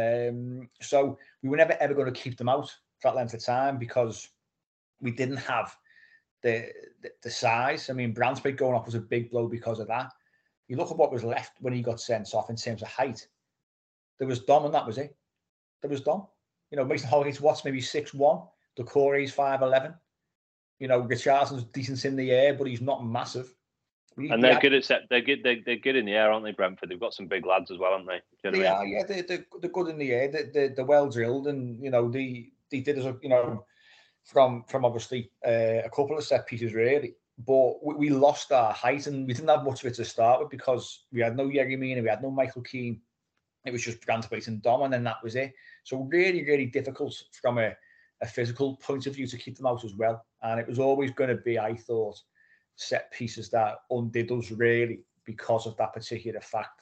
So we were never, ever going to keep them out for that length of time because we didn't have the size. I mean, Bransby going off was a big blow because of that. You look at what was left when he got sent off in terms of height. There was Dom, and that was it. There was Dom. Mason Holgate's maybe 6'1". Doucouré's 5'11". Richardson's decent in the air, but he's not massive. They're good at they're good in the air, aren't they, Brentford? They've got some big lads as well, haven't they? They are, yeah. They're good in the air. They're well drilled, and they did us, from obviously a couple of set pieces really. But we lost our height, and we didn't have much of it to start with because we had no Yerry Mina, we had no Michael Keane. It was just Branthwaite and Dom, and then that was it. So really, really difficult from a physical point of view to keep them out as well. And it was always going to be, I thought, set pieces that undid us really because of that particular fact.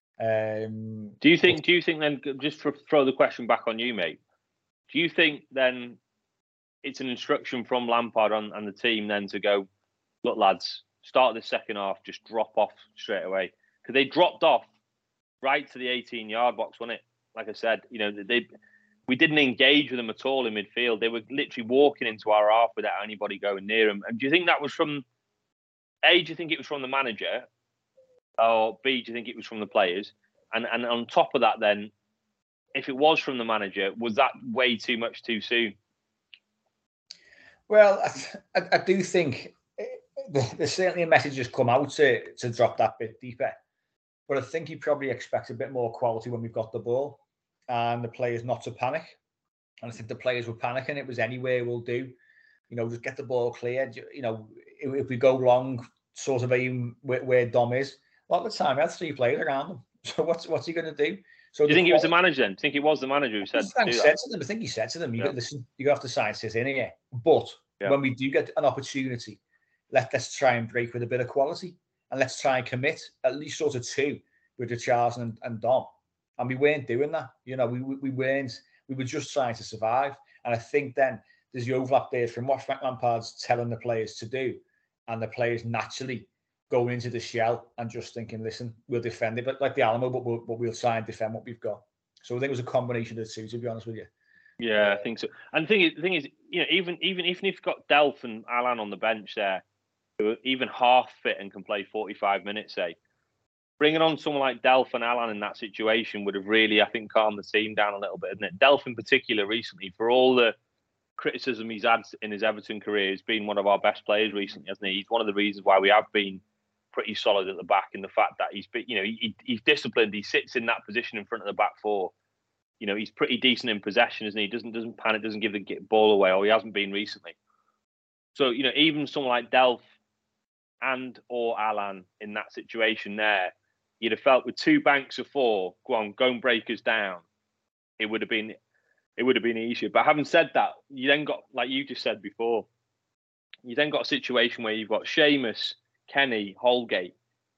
Do you think then, just to throw the question back on you, mate, do you think then it's an instruction from Lampard and the team then to go, look, lads, start the second half, just drop off straight away? Because they dropped off right to the 18-yard box, wasn't it? Like I said, we didn't engage with them at all in midfield. They were literally walking into our half without anybody going near them. And do you think that was from, A, do you think it was from the manager? Or B, do you think it was from the players? And on top of that then, if it was from the manager, was that way too much too soon? Well, I do think there's certainly a message has come out to drop that bit deeper. But I think he probably expects a bit more quality when we've got the ball and the players not to panic. And I think the players were panicking. It was anywhere we'll do. Just get the ball clear. If we go long, sort of aim where Dom is. A lot of the time, we had 3 players around him. So what's he going to do? So do you think it was the manager then? Do you think it was the manager who said I think he said to them, listen, you have to sign this in here. But when we do get an opportunity, let's try and break with a bit of quality. And let's try and commit at least sort of 2 with Richarlison and Dom. And we weren't doing that. We weren't. We were just trying to survive. And I think then there's the overlap there from what Frank Lampard's telling the players to do, and the players naturally going into the shell and just thinking, listen, we'll defend it, but like the Alamo, but we'll try and defend what we've got. So I think it was a combination of the two, to be honest with you. Yeah, I think so. And the thing is, even if you've got Delph and Alan on the bench there, who are even half fit and can play 45 minutes, say, bringing on someone like Delph and Alan in that situation would have really, I think, calmed the team down a little bit, isn't it? Delph in particular recently, for all the criticism he's had in his Everton career, has been one of our best players recently, hasn't he? He's one of the reasons why we have been pretty solid at the back, in the fact that he's disciplined. He sits in that position in front of the back four. He's pretty decent in possession, isn't he? Doesn't panic, doesn't give the ball away, or he hasn't been recently. So, even someone like Delph and or Alan in that situation there, you'd have felt with 2 banks of 4, go and break us down. It would have been easier. But having said that, you then got, like you just said before, you then got a situation where you've got Seamus, Kenny, Holgate.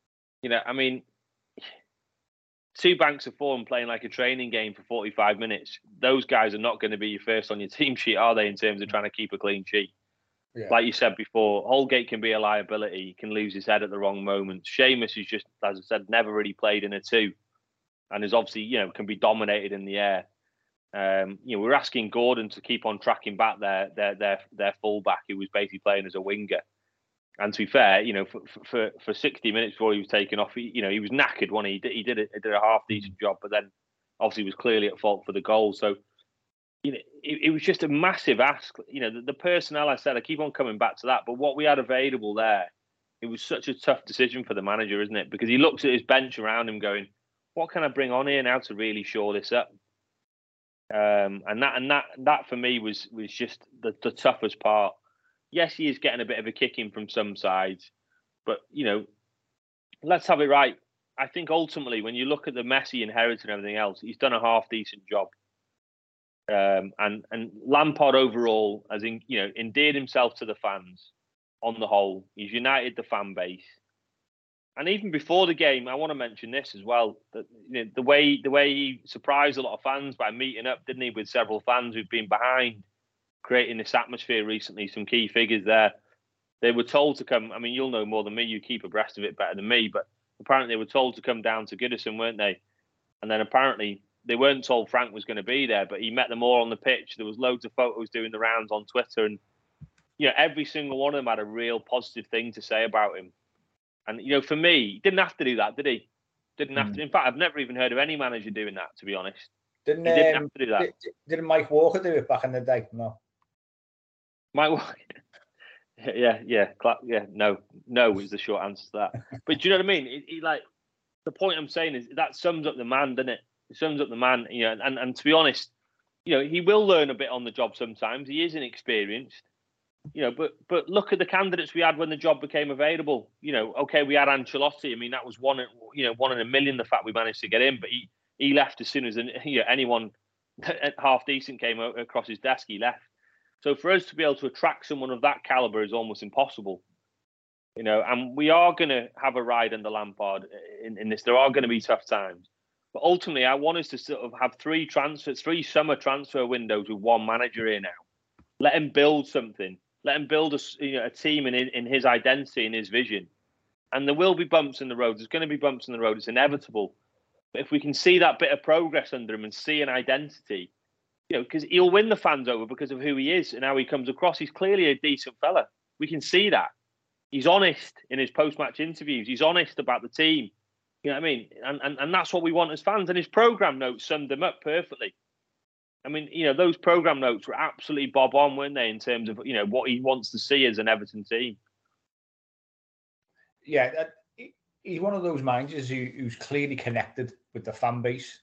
2 banks of 4 and playing like a training game for 45 minutes. Those guys are not going to be your first on your team sheet, are they, in terms of trying to keep a clean sheet? Yeah. Like you said before, Holgate can be a liability. He can lose his head at the wrong moment. Seamus is just, as I said, never really played in a 2, and is obviously, can be dominated in the air. We're asking Gordon to keep on tracking back their fullback, who was basically playing as a winger. And to be fair, for 60 minutes before he was taken off, he was knackered. He did a half decent job, but then obviously was clearly at fault for the goal. So. It was just a massive ask. The personnel, I keep on coming back to that, but what we had available there, it was such a tough decision for the manager, isn't it? Because he looks at his bench around him going, what can I bring on here now to really shore this up? And that for me was just the toughest part. Yes, he is getting a bit of a kicking from some sides, but, let's have it right. I think ultimately, when you look at the Messi inheritance and everything else, he's done a half decent job. And Lampard overall has endeared himself to the fans on the whole. He's united the fan base, and even before the game, I want to mention this as well. That the way he surprised a lot of fans by meeting up, didn't he, with several fans who've been behind, creating this atmosphere recently. Some key figures there. They were told to come. I mean, you'll know more than me. You keep abreast of it better than me, but apparently they were told to come down to Goodison, weren't they? And then apparently. They weren't told Frank was going to be there, but he met them all on the pitch. There was loads of photos doing the rounds on Twitter, and every single one of them had a real positive thing to say about him. And for me, he didn't have to do that, did he? Didn't have to. In fact, I've never even heard of any manager doing that, to be honest. Didn't have to do that. Didn't Mike Walker do it back in the day? No. Mike Walker. No is the short answer to that. But do you know what I mean? He the point I'm saying is that sums up the man, doesn't it? It sums up the man, and to be honest, he will learn a bit on the job sometimes. He is inexperienced, but look at the candidates we had when the job became available. Okay, we had Ancelotti. I mean, that was one in a million, the fact we managed to get in, but he left as soon as anyone half decent came across his desk, he left. So for us to be able to attract someone of that caliber is almost impossible. And we are going to have a ride under Lampard in this. There are going to be tough times. But ultimately, I want us to sort of have 3 summer transfer windows with one manager here now. Let him build something. Let him build a team in his identity and his vision. And there will be bumps in the road. There's going to be bumps in the road. It's inevitable. But if we can see that bit of progress under him and see an identity, because he'll win the fans over because of who he is and how he comes across. He's clearly a decent fella. We can see that. He's honest in his post-match interviews. He's honest about the team. You know what I mean? And that's what we want as fans. And his programme notes summed him up perfectly. I mean, those programme notes were absolutely bob on, weren't they, in terms of, what he wants to see as an Everton team. Yeah, he's one of those managers who's clearly connected with the fan base.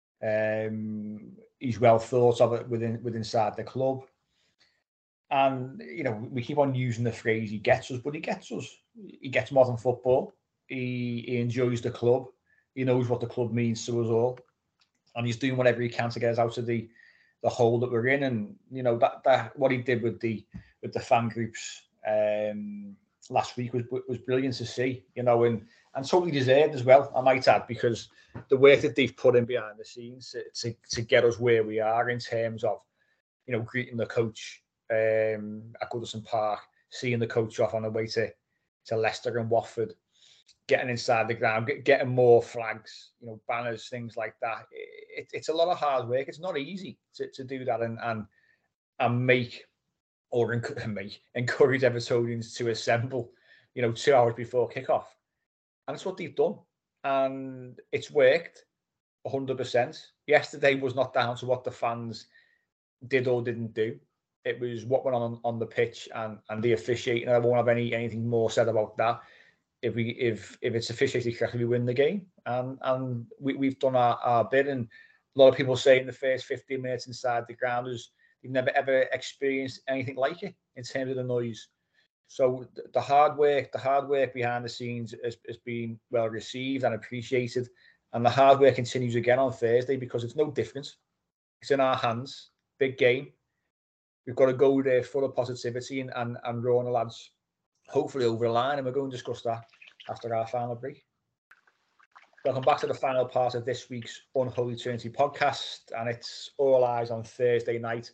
He's well thought of it inside the club. And, we keep on using the phrase, he gets us, but he gets us. He gets modern football. He enjoys the club. He knows what the club means to us all, and he's doing whatever he can to get us out of the hole that we're in. And that what he did with the fan groups last week was brilliant to see. And totally deserved as well, I might add, because the work that they've put in behind the scenes to get us where we are in terms of greeting the coach at Goodison Park, seeing the coach off on the way to Leicester and Watford. Getting inside the ground, getting more flags, banners, things like that. It's a lot of hard work. It's not easy to do that and make or encourage Evertonians to assemble, 2 hours before kickoff. And that's what they've done. And it's worked 100%. Yesterday was not down to what the fans did or didn't do. It was what went on the pitch and the officiating. I won't have anything more said about that. If it's officiated correctly, we win the game, and we've done our bit. And a lot of people say in the first 15 minutes inside the ground, they've never ever experienced anything like it in terms of the noise So the hard work behind the scenes has been well received and appreciated. And the hard work continues again on Thursday because it's no different. It's in our hands. Big game. We've got to go there full of positivity and rowing the lads hopefully over the line. And we're going to discuss that after our final break. Welcome back to the final part of this week's Unholy Trinity podcast. And it's all eyes on Thursday night.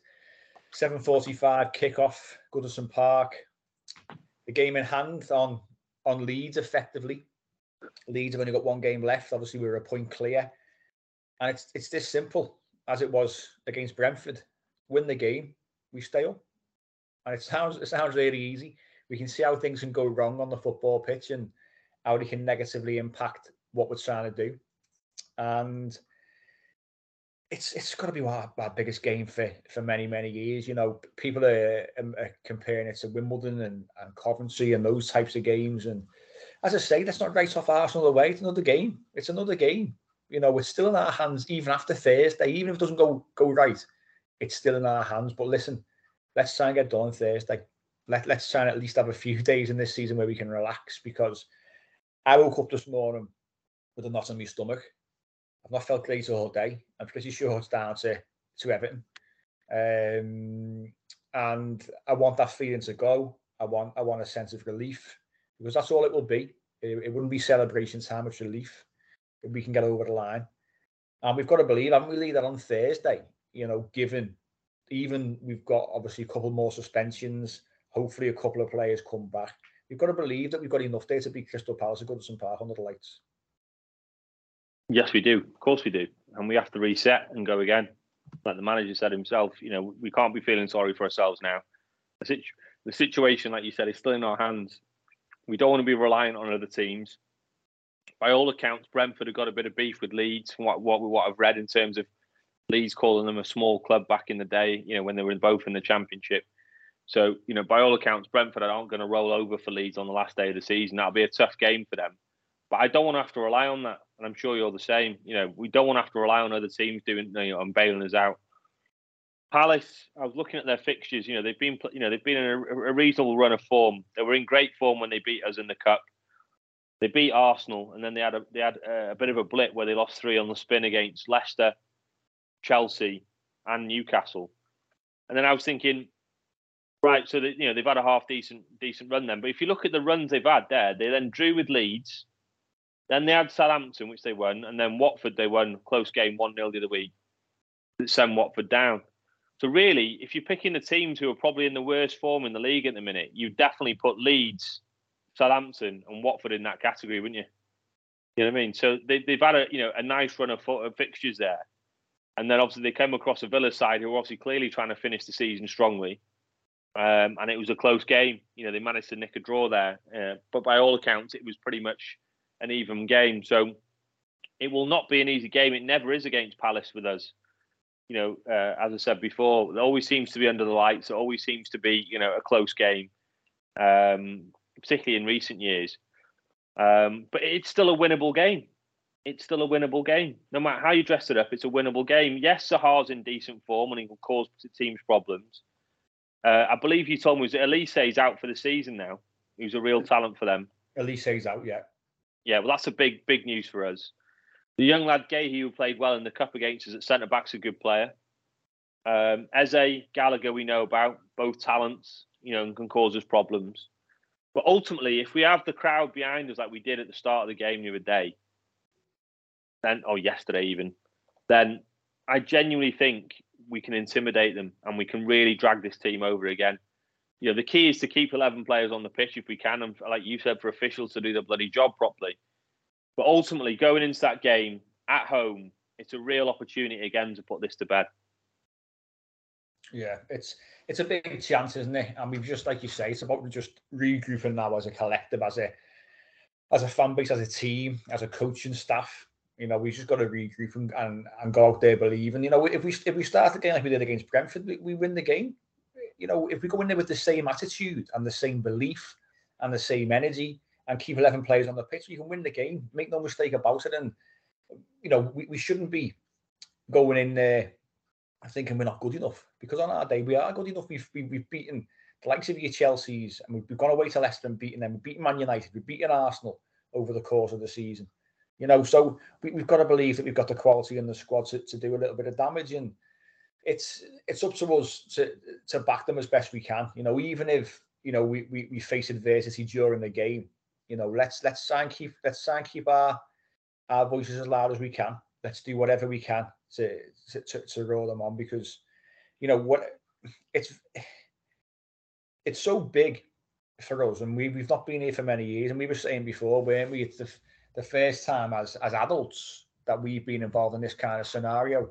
7:45 kickoff, Goodison Park. The game in hand on Leeds, effectively. Leeds have only got one game left. Obviously, we were a point clear. And it's this simple as it was against Brentford. Win the game, we stay up. And it sounds really easy. We can see how things can go wrong on the football pitch and how they can negatively impact what we're trying to do. And it's got to be our biggest game for many, many years. You know, people are comparing it to Wimbledon and Coventry and those types of games. And as I say, let's not write off Arsenal away. It's another game. It's another game. You know, it's still in our hands even after Thursday. Even if it doesn't go right, it's still in our hands. But listen, let's try and get done on Thursday. Let's try and at least have a few days in this season where we can relax, because I woke up this morning with a knot in my stomach. I've not felt great all day. I'm pretty sure it's down to Everton. And I want that feeling to go. I want a sense of relief, because that's all it will be. It wouldn't be celebration time, it's relief if we can get over the line. And we've got to believe, haven't we, Lee, that on Thursday, you know, given even we've got obviously a couple more suspensions, hopefully a couple of players come back, we've got to believe that we've got enough there to beat Crystal Palace at Goodison Park under the lights. Yes, we do. Of course we do. And we have to reset and go again. Like the manager said himself, you know, we can't be feeling sorry for ourselves now. The situation, like you said, is still in our hands. We don't want to be reliant on other teams. By all accounts, Brentford have got a bit of beef with Leeds, from what I've read in terms of Leeds calling them a small club back in the day, you know, when they were both in the Championship. So, you know, by all accounts, Brentford aren't going to roll over for Leeds on the last day of the season. That'll be a tough game for them. But I don't want to have to rely on that. And I'm sure you're the same. You know, we don't want to have to rely on other teams and bailing us out. Palace, I was looking at their fixtures. You know, they've been in a reasonable run of form. They were in great form when they beat us in the cup. They beat Arsenal, and then they had a bit of a blip where they lost 3 on the spin against Leicester, Chelsea, and Newcastle. And then I was thinking, right, so they've had a half decent run then. But if you look at the runs they've had there, they then drew with Leeds. Then they had Southampton, which they won, and then Watford, they won close game 1-0 the other week that sent Watford down. So really, if you're picking the teams who are probably in the worst form in the league at the minute, you definitely put Leeds, Southampton, and Watford in that category, wouldn't you? You know what I mean? So they've had a nice run of fixtures there, and then obviously they came across a Villa side who are obviously clearly trying to finish the season strongly, and it was a close game. You know, they managed to nick a draw there, but by all accounts, it was pretty much an even game. So it will not be an easy game. It never is against Palace with us. You know, as I said before, it always seems to be under the lights. It always seems to be, you know, a close game, particularly in recent years. But it's still a winnable game. It's still a winnable game. No matter how you dress it up, it's a winnable game. Yes, Zaha's in decent form and he will cause teams problems. I believe you told me, was it Elise is out for the season now? He's a real talent for them. Elise is out, yeah. Yeah, well, that's a big news for us. The young lad Gahey, who played well in the cup against us at centre back's a good player. Eze, Gallagher, we know about, both talents, you know, and can cause us problems. But ultimately, if we have the crowd behind us like we did at the start of the game the other day, yesterday even, then I genuinely think we can intimidate them and we can really drag this team over again. You know, the key is to keep 11 players on the pitch if we can, and like you said, for officials to do the bloody job properly. But ultimately, going into that game at home, it's a real opportunity again to put this to bed. Yeah, it's a big chance, isn't it? And we've just, like you say, it's about just regrouping now as a collective, as a fan base, as a team, as a coaching staff. You know, we've just got to regroup and go out there believing. You know, if we start the game like we did against Brentford, we win the game. You know, if we go in there with the same attitude and the same belief and the same energy and keep 11 players on the pitch, you can win the game. Make no mistake about it. And, you know, we shouldn't be going in there thinking we're not good enough, because on our day we are good enough. We've beaten the likes of your Chelsea's, and we've gone away to Leicester and beaten them. We've beaten Man United. We've beaten Arsenal over the course of the season. So we've got to believe that we've got the quality in the squad to do a little bit of damage, and it's up to us to back them as best we can. Even if we face adversity during the game, let's try and keep our voices as loud as we can. Let's do whatever we can to roll them on, because it's so big for us, and we've not been here for many years, and we were saying before, weren't we? It's the first time as adults that we've been involved in this kind of scenario.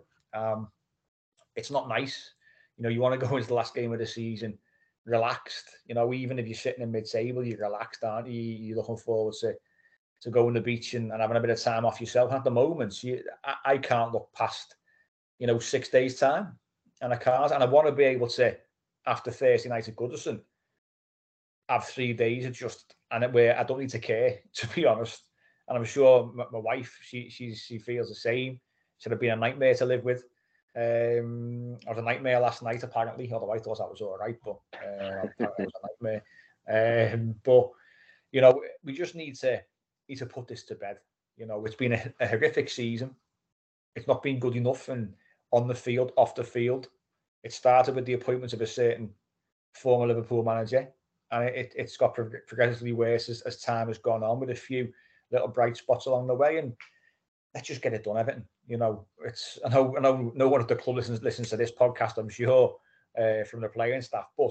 It's not nice. You want to go into the last game of the season relaxed. Even if you're sitting in mid-table, you're relaxed, aren't you? You're looking forward to going to the beach and having a bit of time off yourself. At the moment, I can't look past 6 days' time, and I can't. And I want to be able to, after Thursday night at Goodison, have 3 days of just, and where I don't need to care, to be honest. And I'm sure my wife, she feels the same. Should have been a nightmare to live with. I was a nightmare last night, apparently, although I thought that was all right, but it was a nightmare. But we just need to put this to bed. It's been a horrific season. It's not been good enough, and on the field, off the field. It started with the appointment of a certain former Liverpool manager, and it's got progressively worse as time has gone on, with a few little bright spots along the way. And let's just get it done, Everton. I know no one at the club listens to this podcast, I'm sure, from the playing staff, but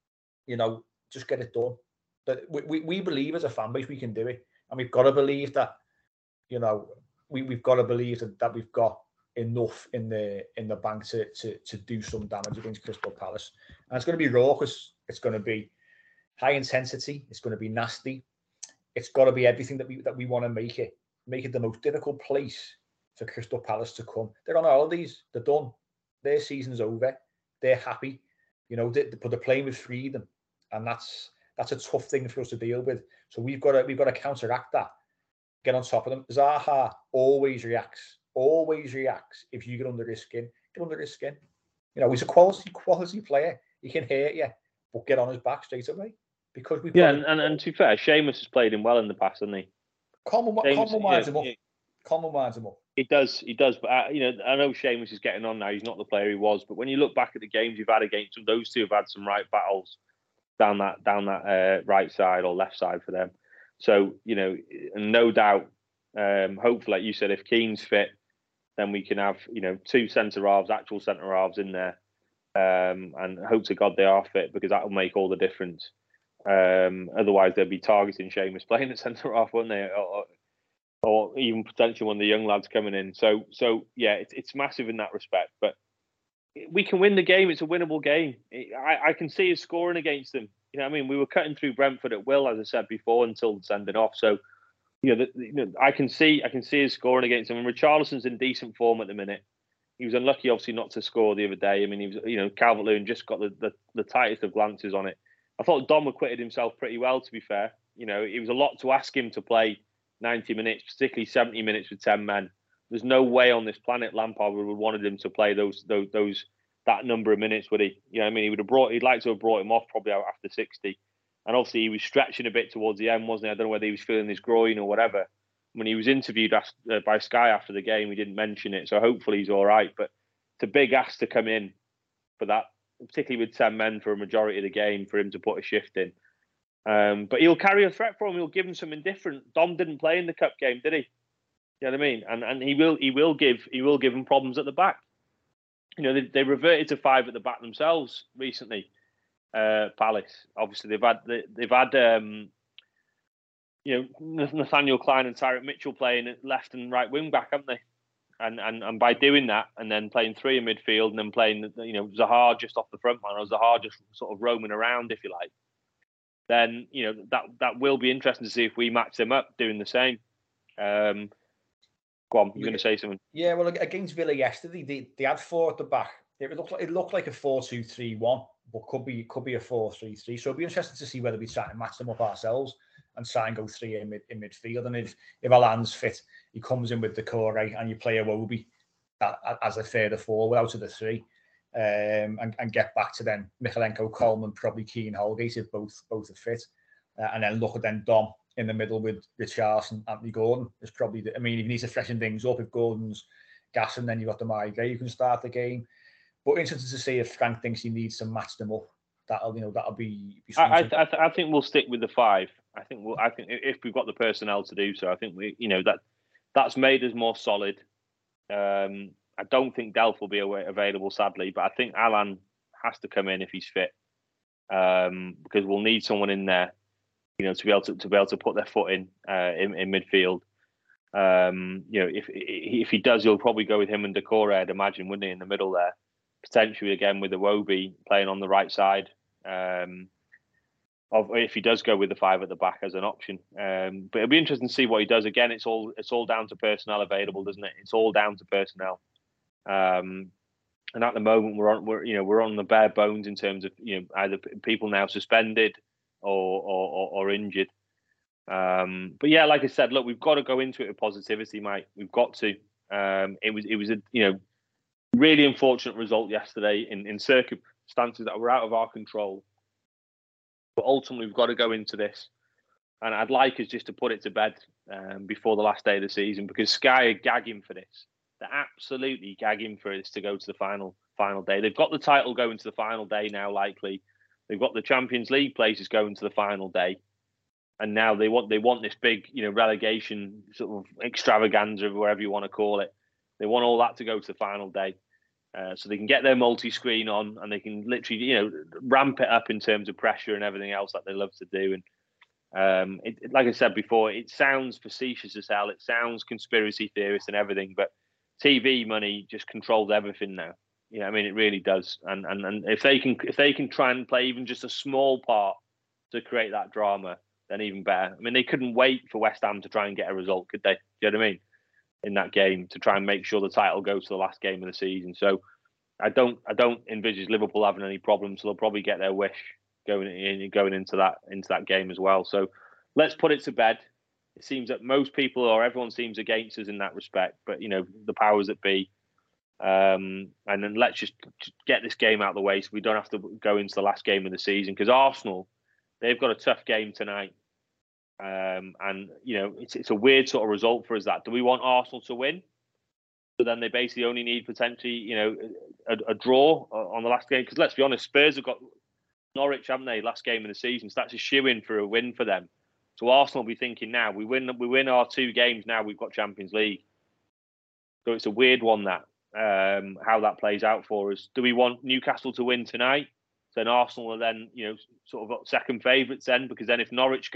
just get it done. But we believe as a fan base we can do it, and we've got to believe that. We've got to believe that we've got enough in the bank to do some damage against Crystal Palace. And it's going to be raucous. It's going to be high intensity. It's going to be nasty. It's got to be everything that we want to make it the most difficult place for Crystal Palace to come. They're on holidays. They're done. Their season's over. They're happy. But they're playing with freedom, and that's a tough thing for us to deal with. So we've got to counteract that. Get on top of them. Zaha always reacts if you get under his skin. Get under his skin. He's a quality player. He can hurt you, but get on his back straight away. Because we've got and to be fair, Seamus has played him well in the past, hasn't he? Coleman winds him up. Coleman winds him up. He does. But I know Seamus is getting on now. He's not the player he was. But when you look back at the games you've had against them, those two have had some right battles down that right side or left side for them. So and no doubt, hopefully, like you said, if Keane's fit, then we can have two centre halves, actual centre halves in there, and hope to God they are fit, because that will make all the difference. Otherwise, they'll be targeting Seamus playing at centre half, won't they? Or even potentially one of the young lads coming in. So yeah, it's massive in that respect. But we can win the game. It's a winnable game. I can see us scoring against them. We were cutting through Brentford at will, as I said before, until sending off. So I can see us scoring against them. And Richarlison's in decent form at the minute. He was unlucky, obviously, not to score the other day. He was, Calvert-Lewin just got the tightest of glances on it. I thought Dom acquitted himself pretty well, to be fair. It was a lot to ask him to play 90 minutes, particularly 70 minutes with 10 men. There's no way on this planet Lampard would have wanted him to play that number of minutes, would he? He'd like to have brought him off probably out after 60. And obviously he was stretching a bit towards the end, wasn't he? I don't know whether he was feeling his groin or whatever. When he was interviewed by Sky after the game, he didn't mention it. So hopefully he's all right. But it's a big ask to come in for that, particularly with 10 men for a majority of the game, for him to put a shift in. But he'll carry a threat for him. He'll give him something different. Dom didn't play in the cup game, did he? You know what I mean? And he will give him problems at the back. They reverted to 5 at the back themselves recently. Palace, obviously, they've had Nathaniel Klein and Tyrek Mitchell playing at left and right wing back, haven't they? And by doing that, and then playing 3 in midfield, and then playing Zaha just off the front man, or Zaha just sort of roaming around, if you like, then that will be interesting to see if we match them up doing the same. Go on, you're going to say something? Yeah, well, against Villa yesterday, they had 4 at the back. It looked like a 4-2-3-1, but could be a 4-3-3. So it'll be interesting to see whether we try and match them up ourselves and try and go 3 in midfield. And if Alan's fit, he comes in with Decore and you play Iwobi as a further forward out of the 3. and get back to then Mykolenko, Coleman, probably Keane, Holgate if both are fit, and then look at then Dom in the middle with Richarlison, Anthony Gordon is probably. If he needs to freshen things up, if Gordon's gassing, then you've got the Gray who can start the game. But interested to see if Frank thinks he needs to match them up. That'll be I think we'll stick with the 5. I think if we've got the personnel to do so, I think that's made us more solid. I don't think Delph will be available, sadly, but I think Alan has to come in if he's fit, because we'll need someone in there, to be able to put their foot in midfield. If he does, he'll probably go with him and Decore, I'd imagine, wouldn't he, in the middle there, potentially again with Iwobi playing on the right side. If he does go with the 5 at the back as an option, but it'll be interesting to see what he does. Again, it's all down to personnel available, doesn't it? It's all down to personnel. And at the moment, we're on the bare bones in terms of either people now suspended or injured. But yeah, like I said, look, we've got to go into it with positivity, Mike. We've got to. It was a really unfortunate result yesterday in circumstances that were out of our control. But ultimately, we've got to go into this, and I'd like us just to put it to bed before the last day of the season, because Sky are gagging for this. They're absolutely gagging for this to go to the final day. They've got the title going to the final day now, likely. They've got the Champions League places going to the final day, and now they want this big, relegation sort of extravaganza, whatever you want to call it. They want all that to go to the final day, so they can get their multi-screen on, and they can literally, ramp it up in terms of pressure and everything else that they love to do. And like I said before, it sounds facetious as hell. It sounds conspiracy theorist and everything, but TV money just controls everything now. It really does. And if they can try and play even just a small part to create that drama, then even better. They couldn't wait for West Ham to try and get a result, could they? Do you know what I mean? In that game, to try and make sure the title goes to the last game of the season. So I don't envisage Liverpool having any problems. So they'll probably get their wish going into that game as well. So let's put it to bed. It seems that most people or everyone seems against us in that respect, but the powers that be. And then let's just get this game out of the way so we don't have to go into the last game of the season, because Arsenal, they've got a tough game tonight. And it's a weird sort of result for us. That do we want Arsenal to win? So then they basically only need potentially a draw on the last game, because let's be honest, Spurs have got Norwich, haven't they, last game of the season, so that's a shoe-in for a win for them. So Arsenal will be thinking now, we win our 2 games, now we've got Champions League. So it's a weird one, that how that plays out for us. Do we want Newcastle to win tonight? So then Arsenal are then sort of second favourites then, because then if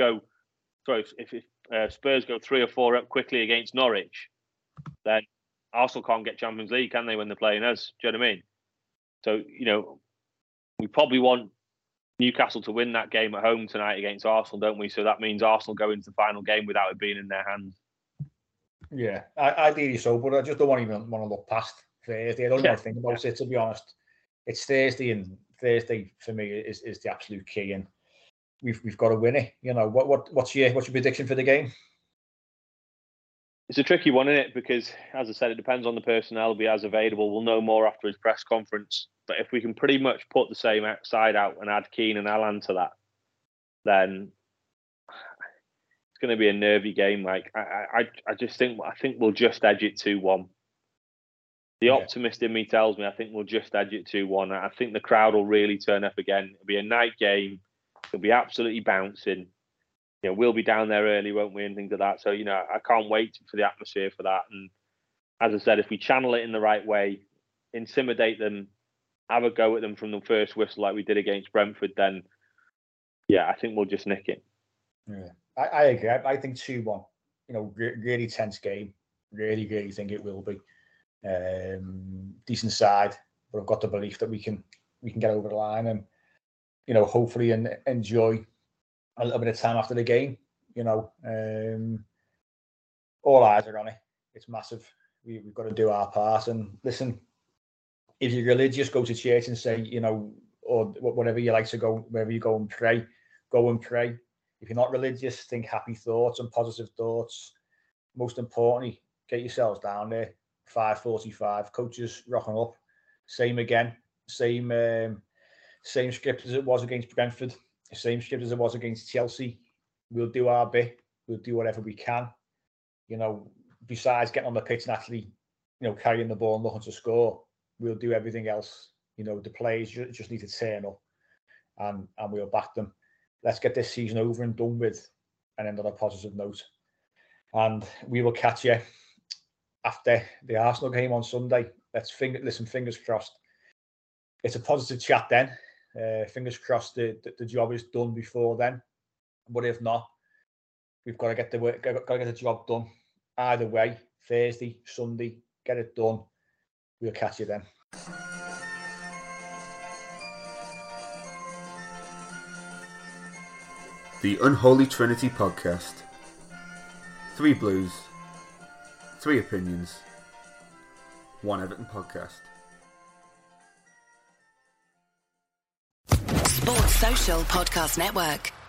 Spurs go 3 or 4 up quickly against Norwich, then Arsenal can't get Champions League, can they, when they're playing us? Do you know what I mean? So, we probably want Newcastle to win that game at home tonight against Arsenal, don't we? So that means Arsenal go into the final game without it being in their hands. Yeah, ideally so, but I just don't want to look past Thursday. I don't know anything about it, to be honest. It's Thursday, and Thursday for me is the absolute key, and we've got to win it. What's your prediction for the game? It's a tricky one, isn't it? Because, as I said, it depends on the personnel he has available. We'll know more after his press conference. But if we can pretty much put the same side out and add Keane and Alan to that, then it's going to be a nervy game. Like I think we'll just edge it 2-1. The optimist in me tells me I think we'll just edge it 2-1. I think the crowd will really turn up again. It'll be a night game. It'll be absolutely bouncing. We'll be down there early, won't we, and things like that. So, I can't wait for the atmosphere for that. And as I said, if we channel it in the right way, intimidate them, have a go at them from the first whistle like we did against Brentford, then, I think we'll just nick it. Yeah, I agree. I think 2-1, really tense game. Really, really think it will be. Decent side, but I've got the belief that we can get over the line and, hopefully enjoy a little bit of time after the game. All eyes are on it. It's massive. We've got to do our part. And listen, if you're religious, go to church and say, or whatever you like to go, wherever you go and pray, go and pray. If you're not religious, think happy thoughts and positive thoughts. Most importantly, get yourselves down there. 5:45, coaches rocking up. Same again. Same script as it was against Brentford. The same script as it was against Chelsea. We'll do our bit. We'll do whatever we can. Besides getting on the pitch and actually, carrying the ball and looking to score, we'll do everything else. The players just need to turn up, and we'll back them. Let's get this season over and done with, and end on a positive note. And we will catch you after the Arsenal game on Sunday. Fingers crossed. It's a positive chat then. Fingers crossed the job is done before then. But if not, we've got to get the job done. Either way, Thursday, Sunday, get it done. We'll catch you then. The Unholy Trinity Podcast. 3 Blues, 3 Opinions, 1 Everton Podcast. Sports Social Podcast Network.